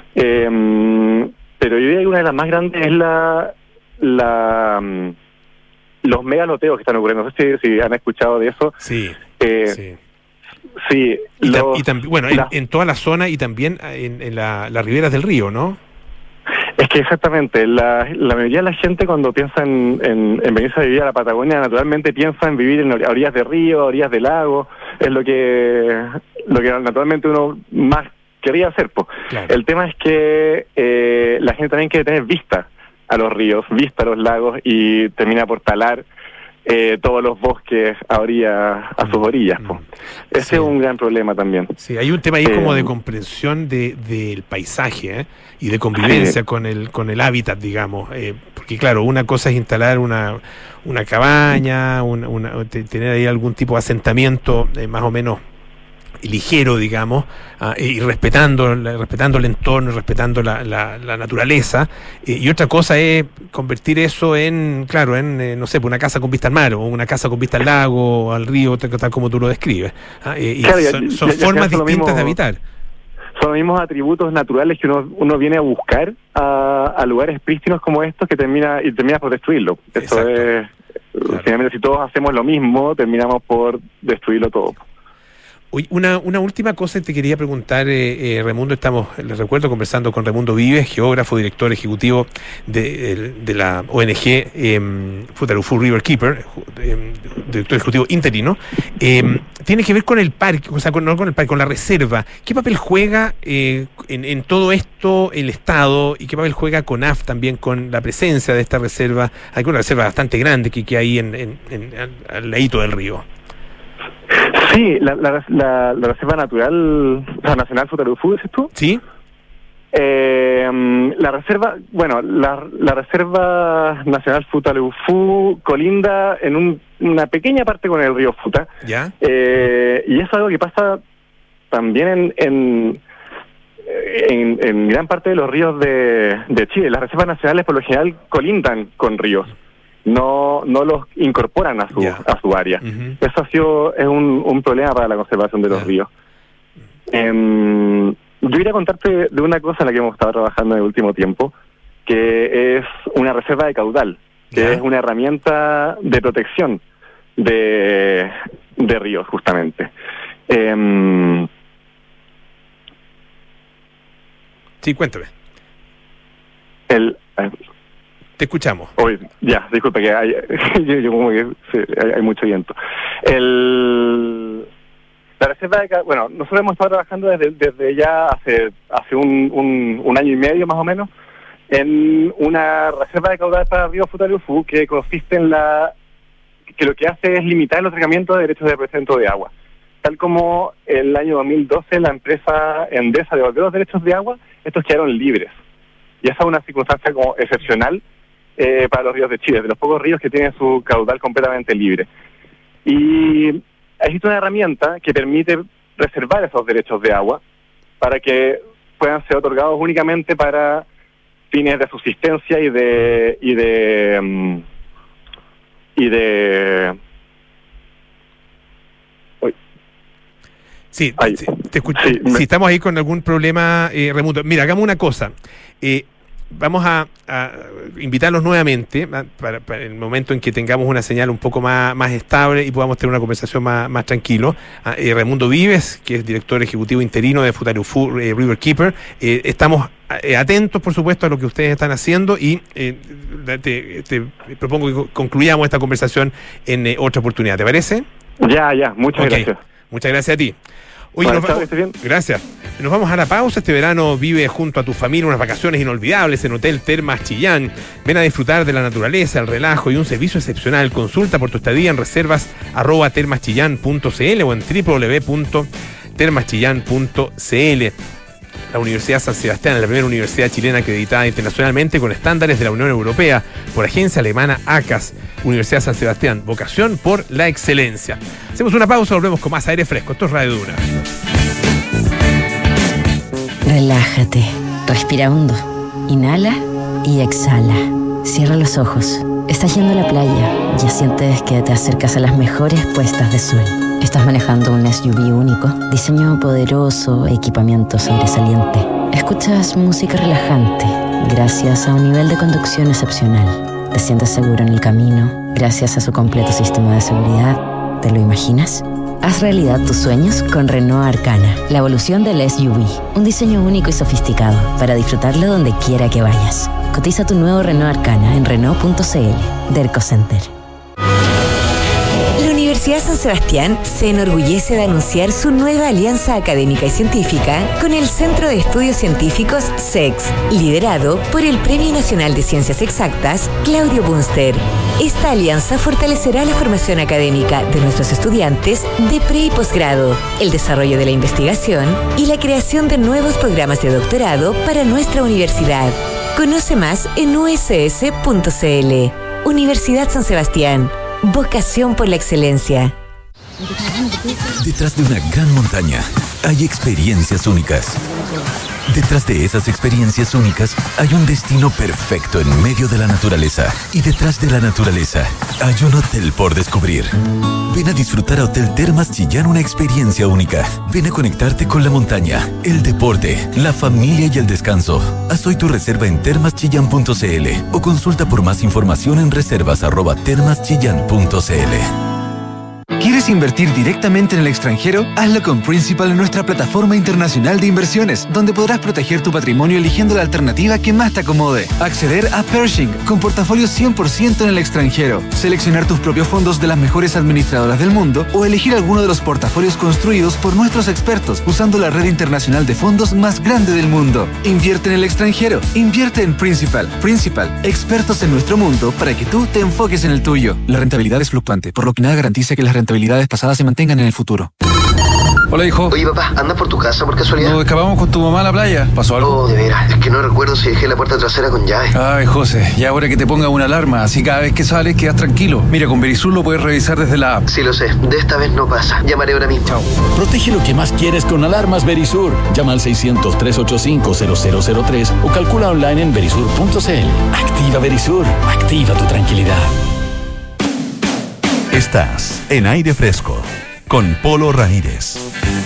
Eh, pero yo diría que una de las más grandes es la la los megaloteos que están ocurriendo. No sé si, si han escuchado de eso. Sí. Eh, sí. Sí, y, los, ta, y también, bueno, la, en, en toda la zona y también en, en la, las riberas del río, ¿no? Es que exactamente, la, la mayoría de la gente cuando piensa en, en, en venirse a vivir a la Patagonia, naturalmente piensa en vivir en orillas de río, orillas de lago, es lo que lo que naturalmente uno más quería hacer. Pues. Claro. El tema es que eh, la gente también quiere tener vista a los ríos, vista a los lagos y termina por talar Eh, todos los bosques a, orilla, a sus orillas. Po. Ese sí. es un gran problema también. Sí, hay un tema ahí eh, como de comprensión de, del paisaje ¿eh? y de convivencia sí. con el con el hábitat, digamos. Eh, porque claro, una cosa es instalar una, una cabaña, una, una, tener ahí algún tipo de asentamiento eh, más o menos ligero, digamos, uh, y respetando respetando el entorno, respetando la, la, la naturaleza, eh, y otra cosa es convertir eso en, claro, en, eh, no sé, una casa con vista al mar, o una casa con vista al lago, al río, tal, tal como tú lo describes. Uh, eh, y claro, son, son ya, ya formas distintas mismo, de habitar. Son los mismos atributos naturales que uno, uno viene a buscar a, a lugares prístinos como estos que termina y termina por destruirlo. Eso Exacto. es, claro. Finalmente, si todos hacemos lo mismo, terminamos por destruirlo todo. Oye, una, una última cosa que te quería preguntar, eh, eh, Raimundo. Estamos, les recuerdo, conversando con Raimundo Vives, geógrafo, director ejecutivo de, de la O N G eh, Futaleufú Riverkeeper, eh, director ejecutivo interino. Eh, tiene que ver con el parque, o sea, con, no con el parque, con la reserva. ¿Qué papel juega eh, en, en todo esto el Estado, y qué papel juega CONAF también con la presencia de esta reserva? Hay una reserva bastante grande que, que hay en, en, en, al, al ladito del río. Sí, la, la, la, la Reserva Natural, la Nacional Futaleufú, ¿dices tú? Sí. Eh, la reserva, bueno, la, la Reserva Nacional Futaleufú colinda en un, una pequeña parte con el río Futa. Ya. Eh, y es algo que pasa también en, en, en, en gran parte de los ríos de, de Chile. Las reservas nacionales por lo general colindan con ríos. No no los incorporan a su yeah. a su área. Uh-huh. Eso ha sido es un, un problema para la conservación de los yeah. ríos. Eh, yo iría a contarte de una cosa en la que hemos estado trabajando en el último tiempo, que es una reserva de caudal, que yeah. es una herramienta de protección de, de ríos, justamente. Eh, sí, cuéntame. El... Eh, Te escuchamos. Oye, ya, disculpe que hay, yo, yo como que sí, hay, hay mucho viento. El, la reserva de, bueno, nosotros hemos estado trabajando desde, desde ya hace hace un, un, un año y medio más o menos en una reserva de caudal para el río Futaleufú que consiste en la que lo que hace es limitar el otorgamiento de derechos de presento de agua. Tal como el año dos mil doce la empresa Endesa devolvió los derechos de agua, estos quedaron libres. Y esa es una circunstancia como excepcional Eh, para los ríos de Chile, de los pocos ríos que tienen su caudal completamente libre. Y existe una herramienta que permite reservar esos derechos de agua para que puedan ser otorgados únicamente para fines de subsistencia y de y de um, y de Uy. Sí, sí, te escucho. Sí, me... Si estamos ahí con algún problema eh, remoto. Mira, hagamos una cosa. Eh, Vamos a, a invitarlos nuevamente para, para el momento en que tengamos una señal un poco más, más estable y podamos tener una conversación más, más tranquilo. Ah, eh, Raimundo Vives, que es director ejecutivo interino de Futaleufú eh, Riverkeeper. Eh, estamos eh, atentos, por supuesto, a lo que ustedes están haciendo y eh, te, te propongo que concluyamos esta conversación en eh, otra oportunidad. ¿Te parece? Ya, ya. Muchas okay. gracias. Muchas gracias a ti. Oye, bueno, nos vamos, bien. Gracias. Nos vamos a la pausa. Este verano vive junto a tu familia unas vacaciones inolvidables en Hotel Termas Chillán. Ven a disfrutar de la naturaleza, el relajo y un servicio excepcional. Consulta por tu estadía en reservas arroba termaschillán punto cl o en doble u doble u doble u punto termaschillán punto cl. La Universidad San Sebastián es la primera universidad chilena acreditada internacionalmente con estándares de la Unión Europea por agencia alemana A C A S. Universidad San Sebastián, vocación por la excelencia. Hacemos una pausa, volvemos con más aire fresco. Esto es Radio Duna. Relájate, respira hondo, inhala y exhala. Cierra los ojos. Estás yendo a la playa, ya sientes que te acercas a las mejores puestas de sol. Estás manejando un S U V único, diseño poderoso, equipamiento sobresaliente. Escuchas música relajante, gracias a un nivel de conducción excepcional. Te sientes seguro en el camino, gracias a su completo sistema de seguridad. ¿Te lo imaginas? Haz realidad tus sueños con Renault Arcana, la evolución del S U V. Un diseño único y sofisticado para disfrutarlo donde quiera que vayas. Cotiza tu nuevo Renault Arcana en Renault punto cl. Derco Center. La Universidad San Sebastián se enorgullece de anunciar su nueva alianza académica y científica con el Centro de Estudios Científicos C E X, liderado por el Premio Nacional de Ciencias Exactas, Claudio Bunster. Esta alianza fortalecerá la formación académica de nuestros estudiantes de pre y posgrado, el desarrollo de la investigación y la creación de nuevos programas de doctorado para nuestra universidad. Conoce más en u s s punto c l. Universidad San Sebastián. Vocación por la excelencia. Detrás de una gran montaña hay experiencias únicas. Detrás de esas experiencias únicas hay un destino perfecto en medio de la naturaleza. Y detrás de la naturaleza hay un hotel por descubrir. Ven a disfrutar a Hotel Termas Chillán una experiencia única. Ven a conectarte con la montaña, el deporte, la familia y el descanso. Haz hoy tu reserva en termaschillán punto cl o consulta por más información en reservas arroba termaschillán punto cl. ¿Quieres ¿Quieres invertir directamente en el extranjero? Hazlo con Principal en nuestra plataforma internacional de inversiones, donde podrás proteger tu patrimonio eligiendo la alternativa que más te acomode. Acceder a Pershing con portafolio cien por ciento en el extranjero. Seleccionar tus propios fondos de las mejores administradoras del mundo o elegir alguno de los portafolios construidos por nuestros expertos usando la red internacional de fondos más grande del mundo. Invierte en el extranjero. Invierte en Principal. Principal, expertos en nuestro mundo para que tú te enfoques en el tuyo. La rentabilidad es fluctuante, por lo que nada garantiza que las rentabilidades pasadas se mantengan en el futuro. Hola, hijo. Oye, papá, ¿andas por tu casa por casualidad? Nos escapamos con tu mamá a la playa. ¿Pasó algo? Oh, de veras. Es que no recuerdo si dejé la puerta trasera con llave. Ay, José, ya ahora que te ponga una alarma, así cada vez que sales quedas tranquilo. Mira, con Verisur lo puedes revisar desde la app. Sí, lo sé. De esta vez no pasa. Llamaré ahora mismo. Chao. Protege lo que más quieres con alarmas Verisur. Llama al seiscientos, trescientos ochenta y cinco, cero cero cero tres o calcula online en verisur punto c l. Activa Verisur. Activa tu tranquilidad. Estás en Aire Fresco con Polo Ramírez.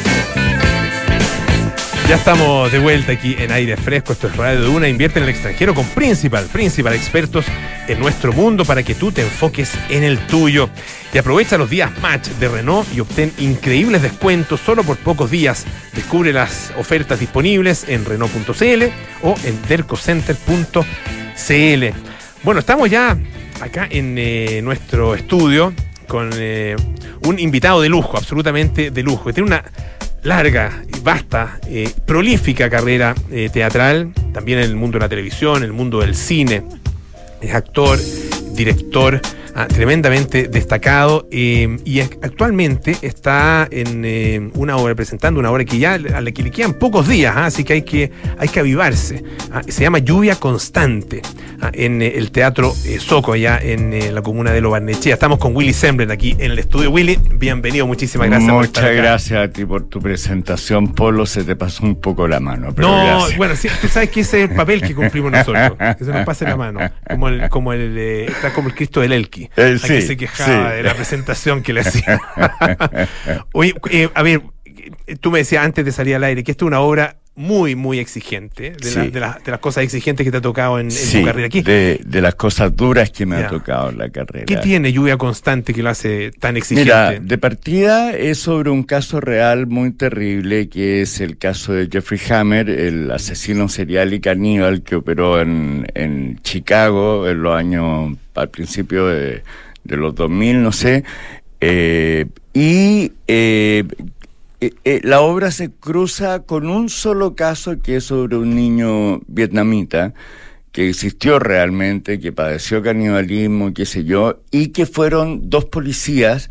Ya estamos de vuelta aquí en Aire Fresco. Esto es Radio Duna. Invierte en el extranjero con Principal. Principal, expertos en nuestro mundo para que tú te enfoques en el tuyo. Y aprovecha los días Match de Renault y obtén increíbles descuentos solo por pocos días. Descubre las ofertas disponibles en Renault punto c l o en dercocenter punto c l. Bueno, estamos ya acá en eh, nuestro estudio con eh, un invitado de lujo, absolutamente de lujo. Tiene una larga, vasta, eh, prolífica carrera eh, teatral, también en el mundo de la televisión, en el mundo del cine. Es actor, director, ah, tremendamente destacado eh, y es, actualmente está en eh, una obra, presentando una obra que ya a la que le quedan pocos días, ah, así que hay que hay que avivarse. Ah, se llama Lluvia Constante, ah, en eh, el Teatro eh, Soco, allá en eh, la comuna de Lo Barnechea. Estamos con Willy Sembren aquí en el estudio. Willy, bienvenido, muchísimas gracias. Muchas gracias a ti por tu presentación, Polo. Se te pasó un poco la mano, pero no, gracias. Bueno, sí, tú sabes que ese es el papel que cumplimos nosotros, que se nos pase la mano, como el, como el eh, está como el Cristo del Elqui, eh, a sí, que se quejaba sí. de la presentación que le hacía. Oye, eh, a ver, tú me decías antes de salir al aire que esta es una obra muy, muy exigente, de, sí. la, de, la, de las cosas exigentes que te ha tocado en, en sí, tu carrera aquí. De, de las cosas duras que me ya. ha tocado en la carrera. ¿Qué tiene Lluvia Constante que lo hace tan exigente? Mira, de partida es sobre un caso real muy terrible, que es el caso de Jeffrey Hammer, el asesino serial y caníbal que operó en, en Chicago en los años, al principio de, de los dos mil, no sé, eh, y... Eh, Eh, eh, la obra se cruza con un solo caso que es sobre un niño vietnamita que existió realmente, que padeció canibalismo, qué sé yo, y que fueron dos policías,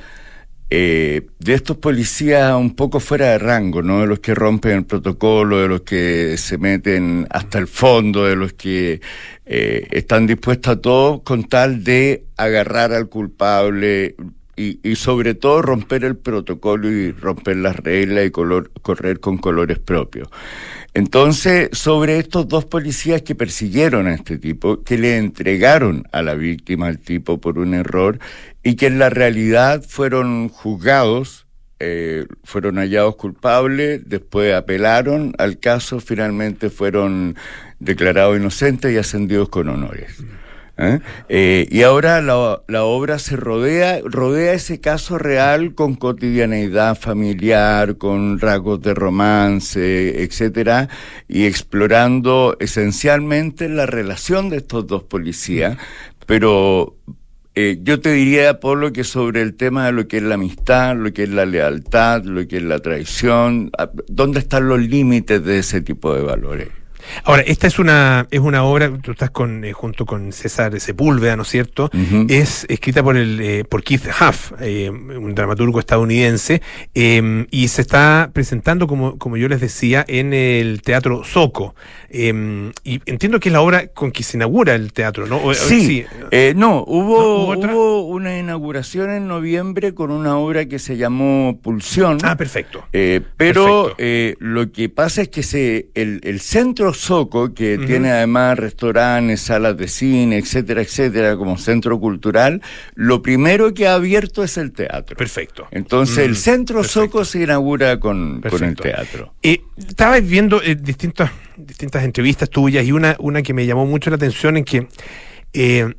eh, de estos policías un poco fuera de rango, ¿no? De los que rompen el protocolo, de los que se meten hasta el fondo, de los que eh, están dispuestos a todo con tal de agarrar al culpable. Y, y sobre todo romper el protocolo y romper las reglas y color, correr con colores propios. Entonces, sobre estos dos policías que persiguieron a este tipo, que le entregaron a la víctima al tipo por un error y que en la realidad fueron juzgados, eh, fueron hallados culpables, después apelaron al caso, finalmente fueron declarados inocentes y ascendidos con honores. ¿Eh? Eh, y ahora la, la obra se rodea, rodea ese caso real con cotidianeidad familiar, con rasgos de romance, etcétera, y explorando esencialmente la relación de estos dos policías, pero eh, yo te diría, Polo, que sobre el tema de lo que es la amistad, lo que es la lealtad, lo que es la traición, ¿dónde están los límites de ese tipo de valores? Ahora, esta es una es una obra, tú estás con eh, junto con César Sepúlveda, ¿no es cierto? Uh-huh. Es escrita por el eh, por Keith Huff, eh, un dramaturgo estadounidense, eh, y se está presentando, como, como yo les decía, en el Teatro Soco. Eh, y entiendo que es la obra con que se inaugura el teatro, ¿no? O, sí, sí. Eh, no, hubo, ¿No, hubo, otra? hubo una inauguración en noviembre con una obra que se llamó Pulsión. Ah, perfecto. Eh, pero perfecto. Eh, lo que pasa es que se el, el Centro Soco, que uh-huh. tiene además restaurantes, salas de cine, etcétera, etcétera, como centro cultural, lo primero que ha abierto es el teatro. Perfecto. Entonces mm, el Centro perfecto. Soco se inaugura con, con el teatro. Eh, estaba viendo eh, distintas distintas entrevistas tuyas y una, una que me llamó mucho la atención en que eh,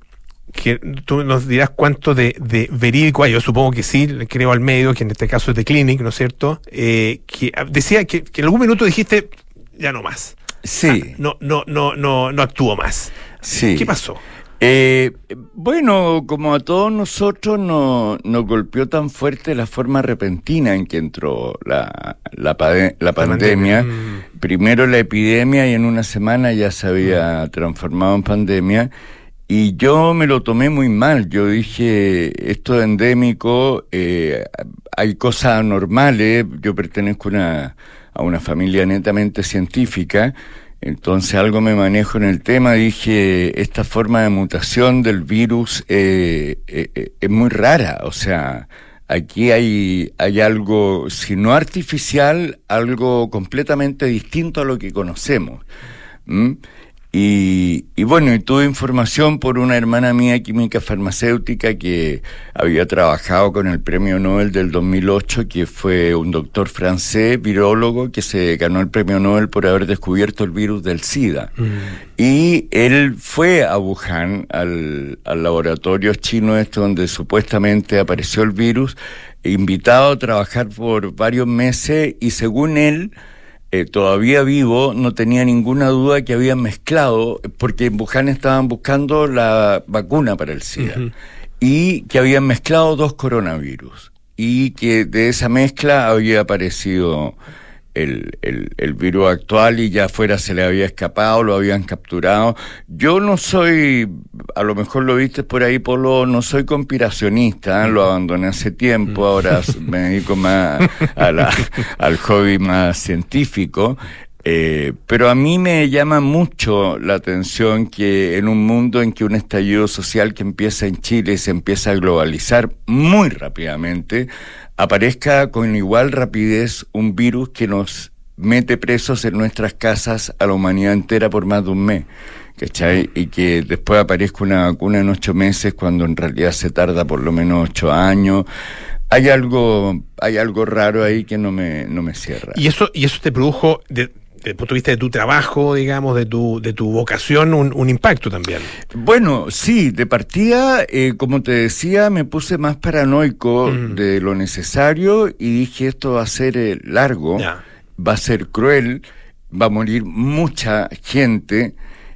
que tú nos dirás cuánto de, de verídico hay. Yo supongo que sí, le creo al medio, que en este caso es de Clinic, ¿no es cierto? Eh, que decía que, que en algún minuto dijiste, ya no más. Sí. Ah, no, no, no, no, no actúo más. Sí. ¿Qué pasó? Eh, bueno, como a todos nosotros nos, nos golpeó tan fuerte la forma repentina en que entró la, la, pade- la pandemia. pandemia. Mm. Primero la epidemia y en una semana ya se había mm. transformado en pandemia. Y yo me lo tomé muy mal. Yo dije, esto es endémico, eh, hay cosas anormales. Yo pertenezco una, a una familia netamente científica. Entonces algo me manejo en el tema, dije, esta forma de mutación del virus eh, eh, es muy rara, o sea, aquí hay, hay algo, si no artificial, algo completamente distinto a lo que conocemos. ¿Mm? Y, y bueno, y tuve información por una hermana mía química farmacéutica que había trabajado con el premio Nobel del dos mil ocho, que fue un doctor francés, virólogo, que se ganó el premio Nobel por haber descubierto el virus del SIDA. Mm. Y él fue a Wuhan, al, al laboratorio chino este donde supuestamente apareció el virus, invitado a trabajar por varios meses, y según él, Eh, todavía vivo, no tenía ninguna duda que habían mezclado, porque en Wuhan estaban buscando la vacuna para el SIDA, uh-huh. y que habían mezclado dos coronavirus, y que de esa mezcla había aparecido el, el, el virus actual, y ya afuera se le había escapado, lo habían capturado. Yo no soy, a lo mejor lo viste por ahí, Polo, no soy conspiracionista, ¿eh? Lo abandoné hace tiempo, ahora me dedico más a la, al hobby más científico, eh, pero a mí me llama mucho la atención que en un mundo en que un estallido social que empieza en Chile y se empieza a globalizar muy rápidamente, aparezca con igual rapidez un virus que nos mete presos en nuestras casas a la humanidad entera por más de un mes, ¿cachai? Y que después aparezca una vacuna en ocho meses cuando en realidad se tarda por lo menos ocho años. Hay algo, hay algo raro ahí que no me, no me cierra. Y eso, y eso te produjo, de, desde el punto de vista de tu trabajo, digamos, de tu, de tu vocación, un, un impacto también. Bueno, sí, de partida, eh, como te decía, me puse más paranoico mm. de lo necesario y dije, esto va a ser eh, largo, yeah. va a ser cruel, va a morir mucha gente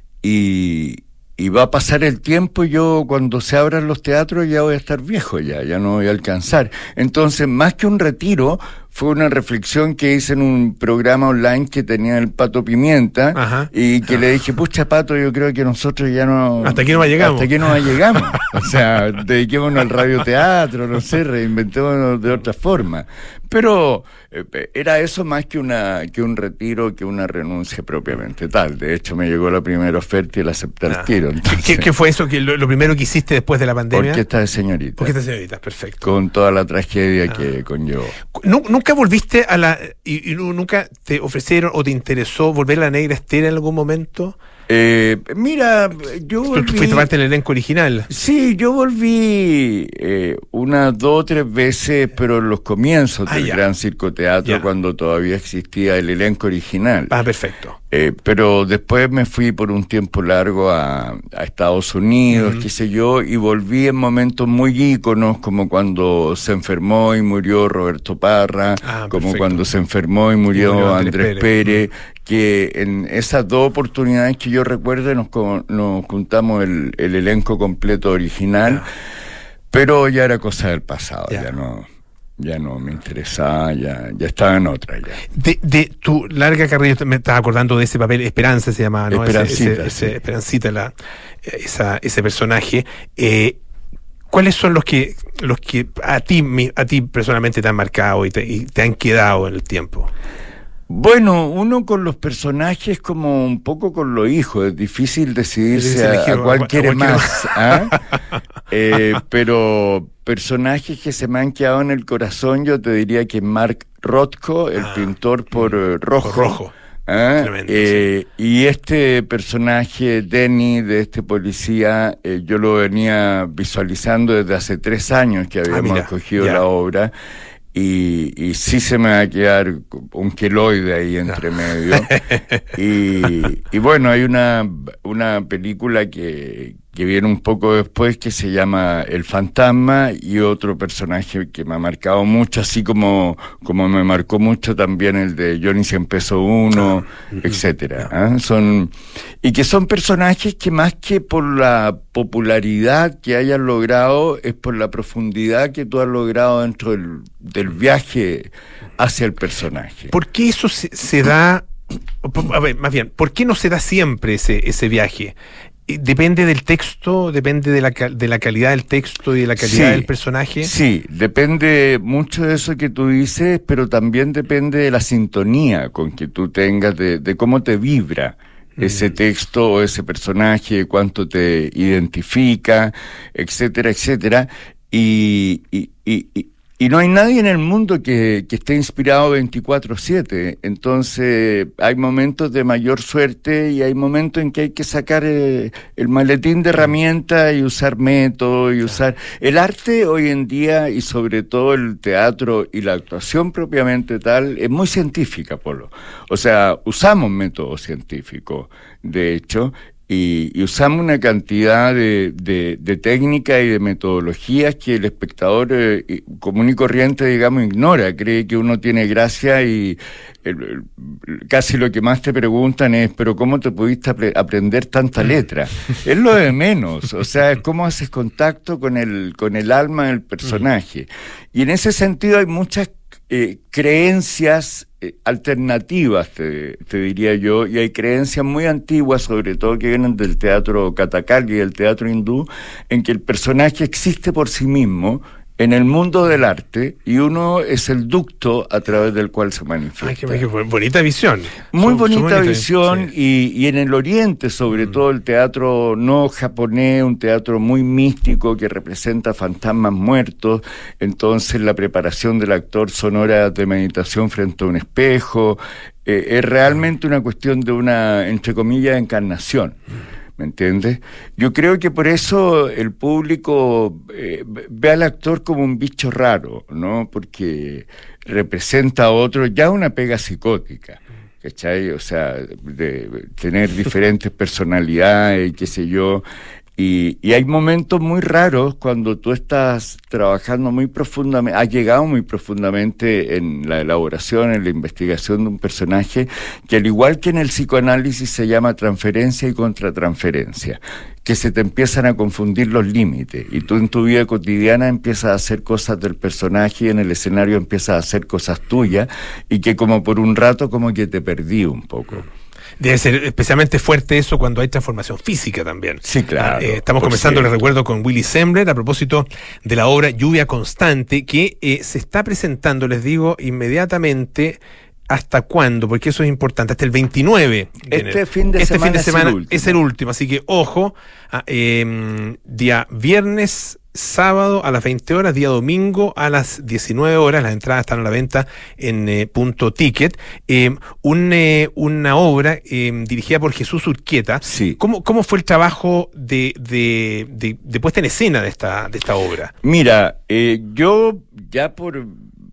y, y va a pasar el tiempo y yo cuando se abran los teatros ya voy a estar viejo ya, ya no voy a alcanzar. Entonces, más que un retiro, fue una reflexión que hice en un programa online que tenía el Pato Pimienta. Ajá. Y que le dije, pucha Pato, yo creo que nosotros ya no... Hasta aquí no llegamos. Hasta aquí no llegamos. O sea, dediquémonos al radioteatro, no sé, reinventémonos de otra forma. Pero eh, era eso más que una que un retiro, que una renuncia propiamente tal. De hecho, me llegó la primera oferta y la acepté al ah. tiro. Entonces, ¿Qué, ¿Qué fue eso? Que lo, lo primero que hiciste después de la pandemia? Orquesta de Señoritas. Orquesta de Señoritas, perfecto. Con toda la tragedia ah. que conllevó. ¿Nunca volviste a la... y, y nunca te ofrecieron o te interesó volver a la Negra Estela en algún momento? Eh, mira, yo volví... ¿Tú fuiste parte del elenco original? Sí, yo volví eh, unas dos o tres veces, pero en los comienzos ah, del ya. Gran Circo Teatro, ya. cuando todavía existía el elenco original. Ah, perfecto. Eh, pero después me fui por un tiempo largo a, a Estados Unidos, uh-huh. qué sé yo, y volví en momentos muy íconos, como cuando se enfermó y murió Roberto Parra, ah, como perfecto. Cuando se enfermó y murió, y murió Andrés, Andrés Pérez, Pérez uh-huh. que en esas dos oportunidades que yo recuerdo nos, nos juntamos el, el elenco completo original, yeah. pero ya era cosa del pasado, yeah. ya no... ya no me interesaba, ya, ya estaba en otra ya. De, de tu larga carrera, me estaba acordando de ese papel, Esperanza se llamaba, ¿no? Esperancita, ese, ese, sí. ese Esperancita, la, esa, ese personaje. Eh, ¿Cuáles son los que los que a ti a ti personalmente te han marcado y te, y te han quedado en el tiempo? Bueno, uno con los personajes como un poco con los hijos, es difícil decidirse a, a cuál quiere más, ¿ah? eh, pero personajes que se me han quedado en el corazón, yo te diría que Mark Rothko, el ah, pintor por uh, rojo, por rojo. ¿Ah? Tremendo, eh, sí. Y este personaje, Denny, de este policía, eh, yo lo venía visualizando desde hace tres años que habíamos ah, mira, escogido ya. la obra. Y, y sí se me va a quedar un queloide ahí entre no. medio. y, y bueno, hay una, una película que, que viene un poco después, que se llama El Fantasma, y otro personaje que me ha marcado mucho, así como, como me marcó mucho también el de Johnny cien pesos uno, ah, etcétera. ¿eh? Son, y que son personajes que más que por la popularidad que hayan logrado, es por la profundidad que tú has logrado dentro del, del viaje hacia el personaje. ¿Por qué eso se, se da? A ver, más bien, ¿por qué no se da siempre ese, ese viaje? ¿Depende del texto? ¿Depende de la, de la calidad del texto y de la calidad sí, del personaje? Sí, depende mucho de eso que tú dices, pero también depende de la sintonía con que tú tengas, de, de cómo te vibra mm. ese texto o ese personaje, cuánto te identifica, etcétera, etcétera. Y, y, y, y Y no hay nadie en el mundo que, que esté inspirado veinticuatro siete, entonces hay momentos de mayor suerte y hay momentos en que hay que sacar eh, el maletín de herramientas y usar métodos y usar... El arte hoy en día, y sobre todo el teatro y la actuación propiamente tal, es muy científica, Polo. O sea, usamos métodos científicos, de hecho, Y, y usamos una cantidad de, de, de técnicas y de metodologías que el espectador eh, común y corriente, digamos, ignora. Cree que uno tiene gracia y el, el, casi lo que más te preguntan es, pero ¿cómo te pudiste ap- aprender tanta letra? Es lo de menos. O sea, es cómo haces contacto con el, con el alma del personaje. Y en ese sentido hay muchas eh, creencias eh, alternativas, te, te diría yo, y hay creencias muy antiguas, sobre todo que vienen del teatro Kathakali y del teatro hindú, en que el personaje existe por sí mismo en el mundo del arte y uno es el ducto a través del cual se manifiesta. Ay, qué, qué bonita visión. Muy son, bonita, son bonita visión, sí. y, y en el Oriente, sobre mm. todo el teatro no japonés, un teatro muy místico que representa fantasmas muertos, entonces la preparación del actor son horas de meditación frente a un espejo, eh, es realmente una cuestión de una, entre comillas, encarnación. Mm. ¿Me entiendes? Yo creo que por eso el público eh, ve al actor como un bicho raro, ¿no? Porque representa a otro, ya una pega psicótica, ¿cachai? O sea, de tener diferentes personalidades y qué sé yo. Y, y hay momentos muy raros cuando tú estás trabajando muy profundamente, has llegado muy profundamente en la elaboración, en la investigación de un personaje, que al igual que en el psicoanálisis se llama transferencia y contratransferencia, que se te empiezan a confundir los límites, y tú en tu vida cotidiana empiezas a hacer cosas del personaje y en el escenario empiezas a hacer cosas tuyas, y que como por un rato como que te perdí un poco. Debe ser especialmente fuerte eso cuando hay transformación física también. Sí, claro. Eh, estamos conversando, les recuerdo, con Willy Sembler a propósito de la obra Lluvia Constante, que eh, se está presentando, les digo, inmediatamente. ¿Hasta cuándo? Porque eso es importante. Hasta el veintinueve. Este fin de este semana, fin de semana es, el es el último. Así que, ojo, a, eh, día viernes, sábado a las veinte horas, día domingo a las diecinueve horas. Las entradas están a la venta en eh, punto ticket. Eh, un, eh, una obra eh, dirigida por Jesús Urquieta. Sí. ¿Cómo, cómo fue el trabajo de, de, de, de puesta en escena de esta, de esta obra? Mira, eh, yo ya por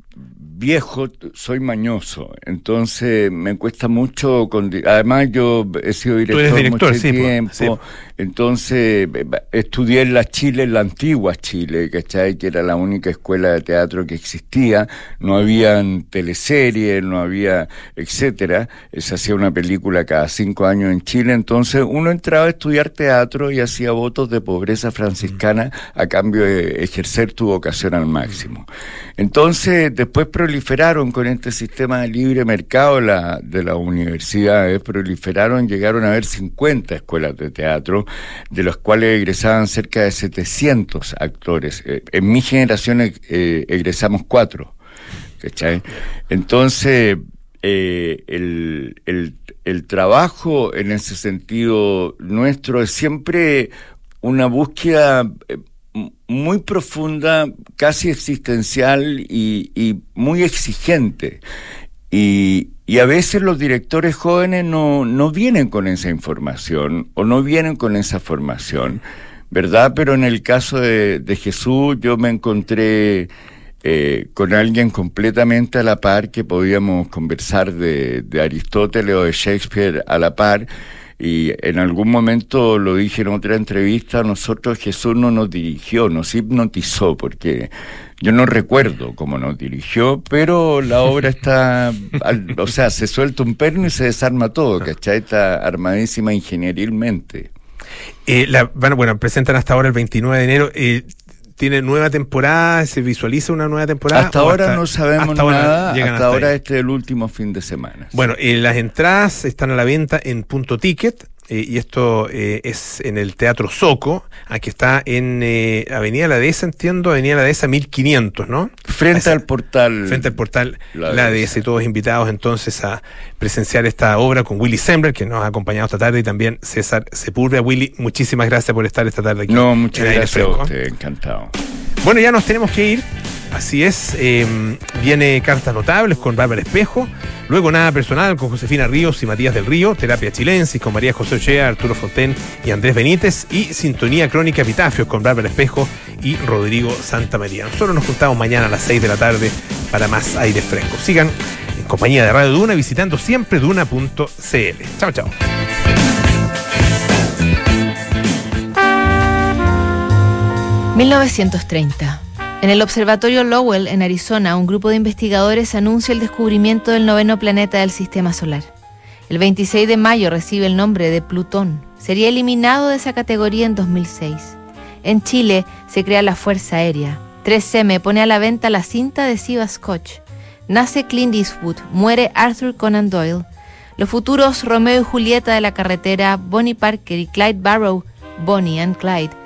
viejo soy mañoso, entonces me cuesta mucho, con, además yo he sido director, director mucho sí, tiempo, sí. Entonces estudié en la Chile, en la antigua Chile, ¿cachai? Que era la única escuela de teatro que existía, no habían teleseries, no había, etcétera, se hacía una película cada cinco años en Chile, entonces uno entraba a estudiar teatro y hacía votos de pobreza franciscana a cambio de ejercer tu vocación al máximo. Entonces después proliferaron con este sistema de libre mercado la, de las universidades, proliferaron, llegaron a haber cincuenta escuelas de teatro, de los cuales egresaban cerca de setecientos actores. Eh, en mi generación eh, egresamos cuatro, ¿cachai? Entonces, eh, el, el, el trabajo en ese sentido nuestro es siempre una búsqueda eh, muy profunda, casi existencial y, y muy exigente. Y, y a veces los directores jóvenes no, no vienen con esa información o no vienen con esa formación, ¿verdad? Pero en el caso de, de Jesús yo me encontré eh, con alguien completamente a la par, que podíamos conversar de, de Aristóteles o de Shakespeare a la par, Y en algún momento lo dije en otra entrevista, nosotros Jesús no nos dirigió, nos hipnotizó, porque yo no recuerdo cómo nos dirigió, pero la obra está, al, o sea, se suelta un perno y se desarma todo, ¿cachai? Está armadísima ingenierilmente. Eh, la, bueno, bueno, presentan hasta ahora el veintinueve de enero. Eh, ¿Tiene nueva temporada? ¿Se visualiza una nueva temporada? Hasta ahora hasta, no sabemos hasta nada, hasta, hasta ahora este es el último fin de semana. Bueno, eh, las entradas están a la venta en Punto Ticket, eh, y esto eh, es en el Teatro Soco, aquí está en eh, Avenida La Dehesa, entiendo, Avenida La Dehesa mil quinientos, ¿no? Frente Esa, al portal. Frente al portal La, La Dehesa, y todos invitados entonces a presenciar esta obra con Willy Sembler, que nos ha acompañado esta tarde, y también César Sepúlveda. Willy, muchísimas gracias por estar esta tarde aquí. No, muchas gracias a usted, encantado. Bueno, ya nos tenemos que ir, así es, eh, viene Cartas Notables con Bárbara Espejo, luego Nada Personal con Josefina Ríos y Matías del Río, Terapia Chilensis con María José Ochea, Arturo Fonten y Andrés Benítez, y Sintonía Crónica Epitafios con Bárbara Espejo y Rodrigo Santamaría. Nosotros nos juntamos mañana a las seis de la tarde para más aire fresco. Sigan en compañía de Radio Duna, visitando siempre duna punto c l. Chao, chao. mil novecientos treinta. En el Observatorio Lowell, en Arizona, un grupo de investigadores anuncia el descubrimiento del noveno planeta del Sistema Solar. El veintiséis de mayo recibe el nombre de Plutón. Sería eliminado de esa categoría en dos mil seis. En Chile se crea la Fuerza Aérea. tres eme pone a la venta la cinta adhesiva Scotch. Nace Clint Eastwood, muere Arthur Conan Doyle. Los futuros Romeo y Julieta de la carretera, Bonnie Parker y Clyde Barrow, Bonnie and Clyde,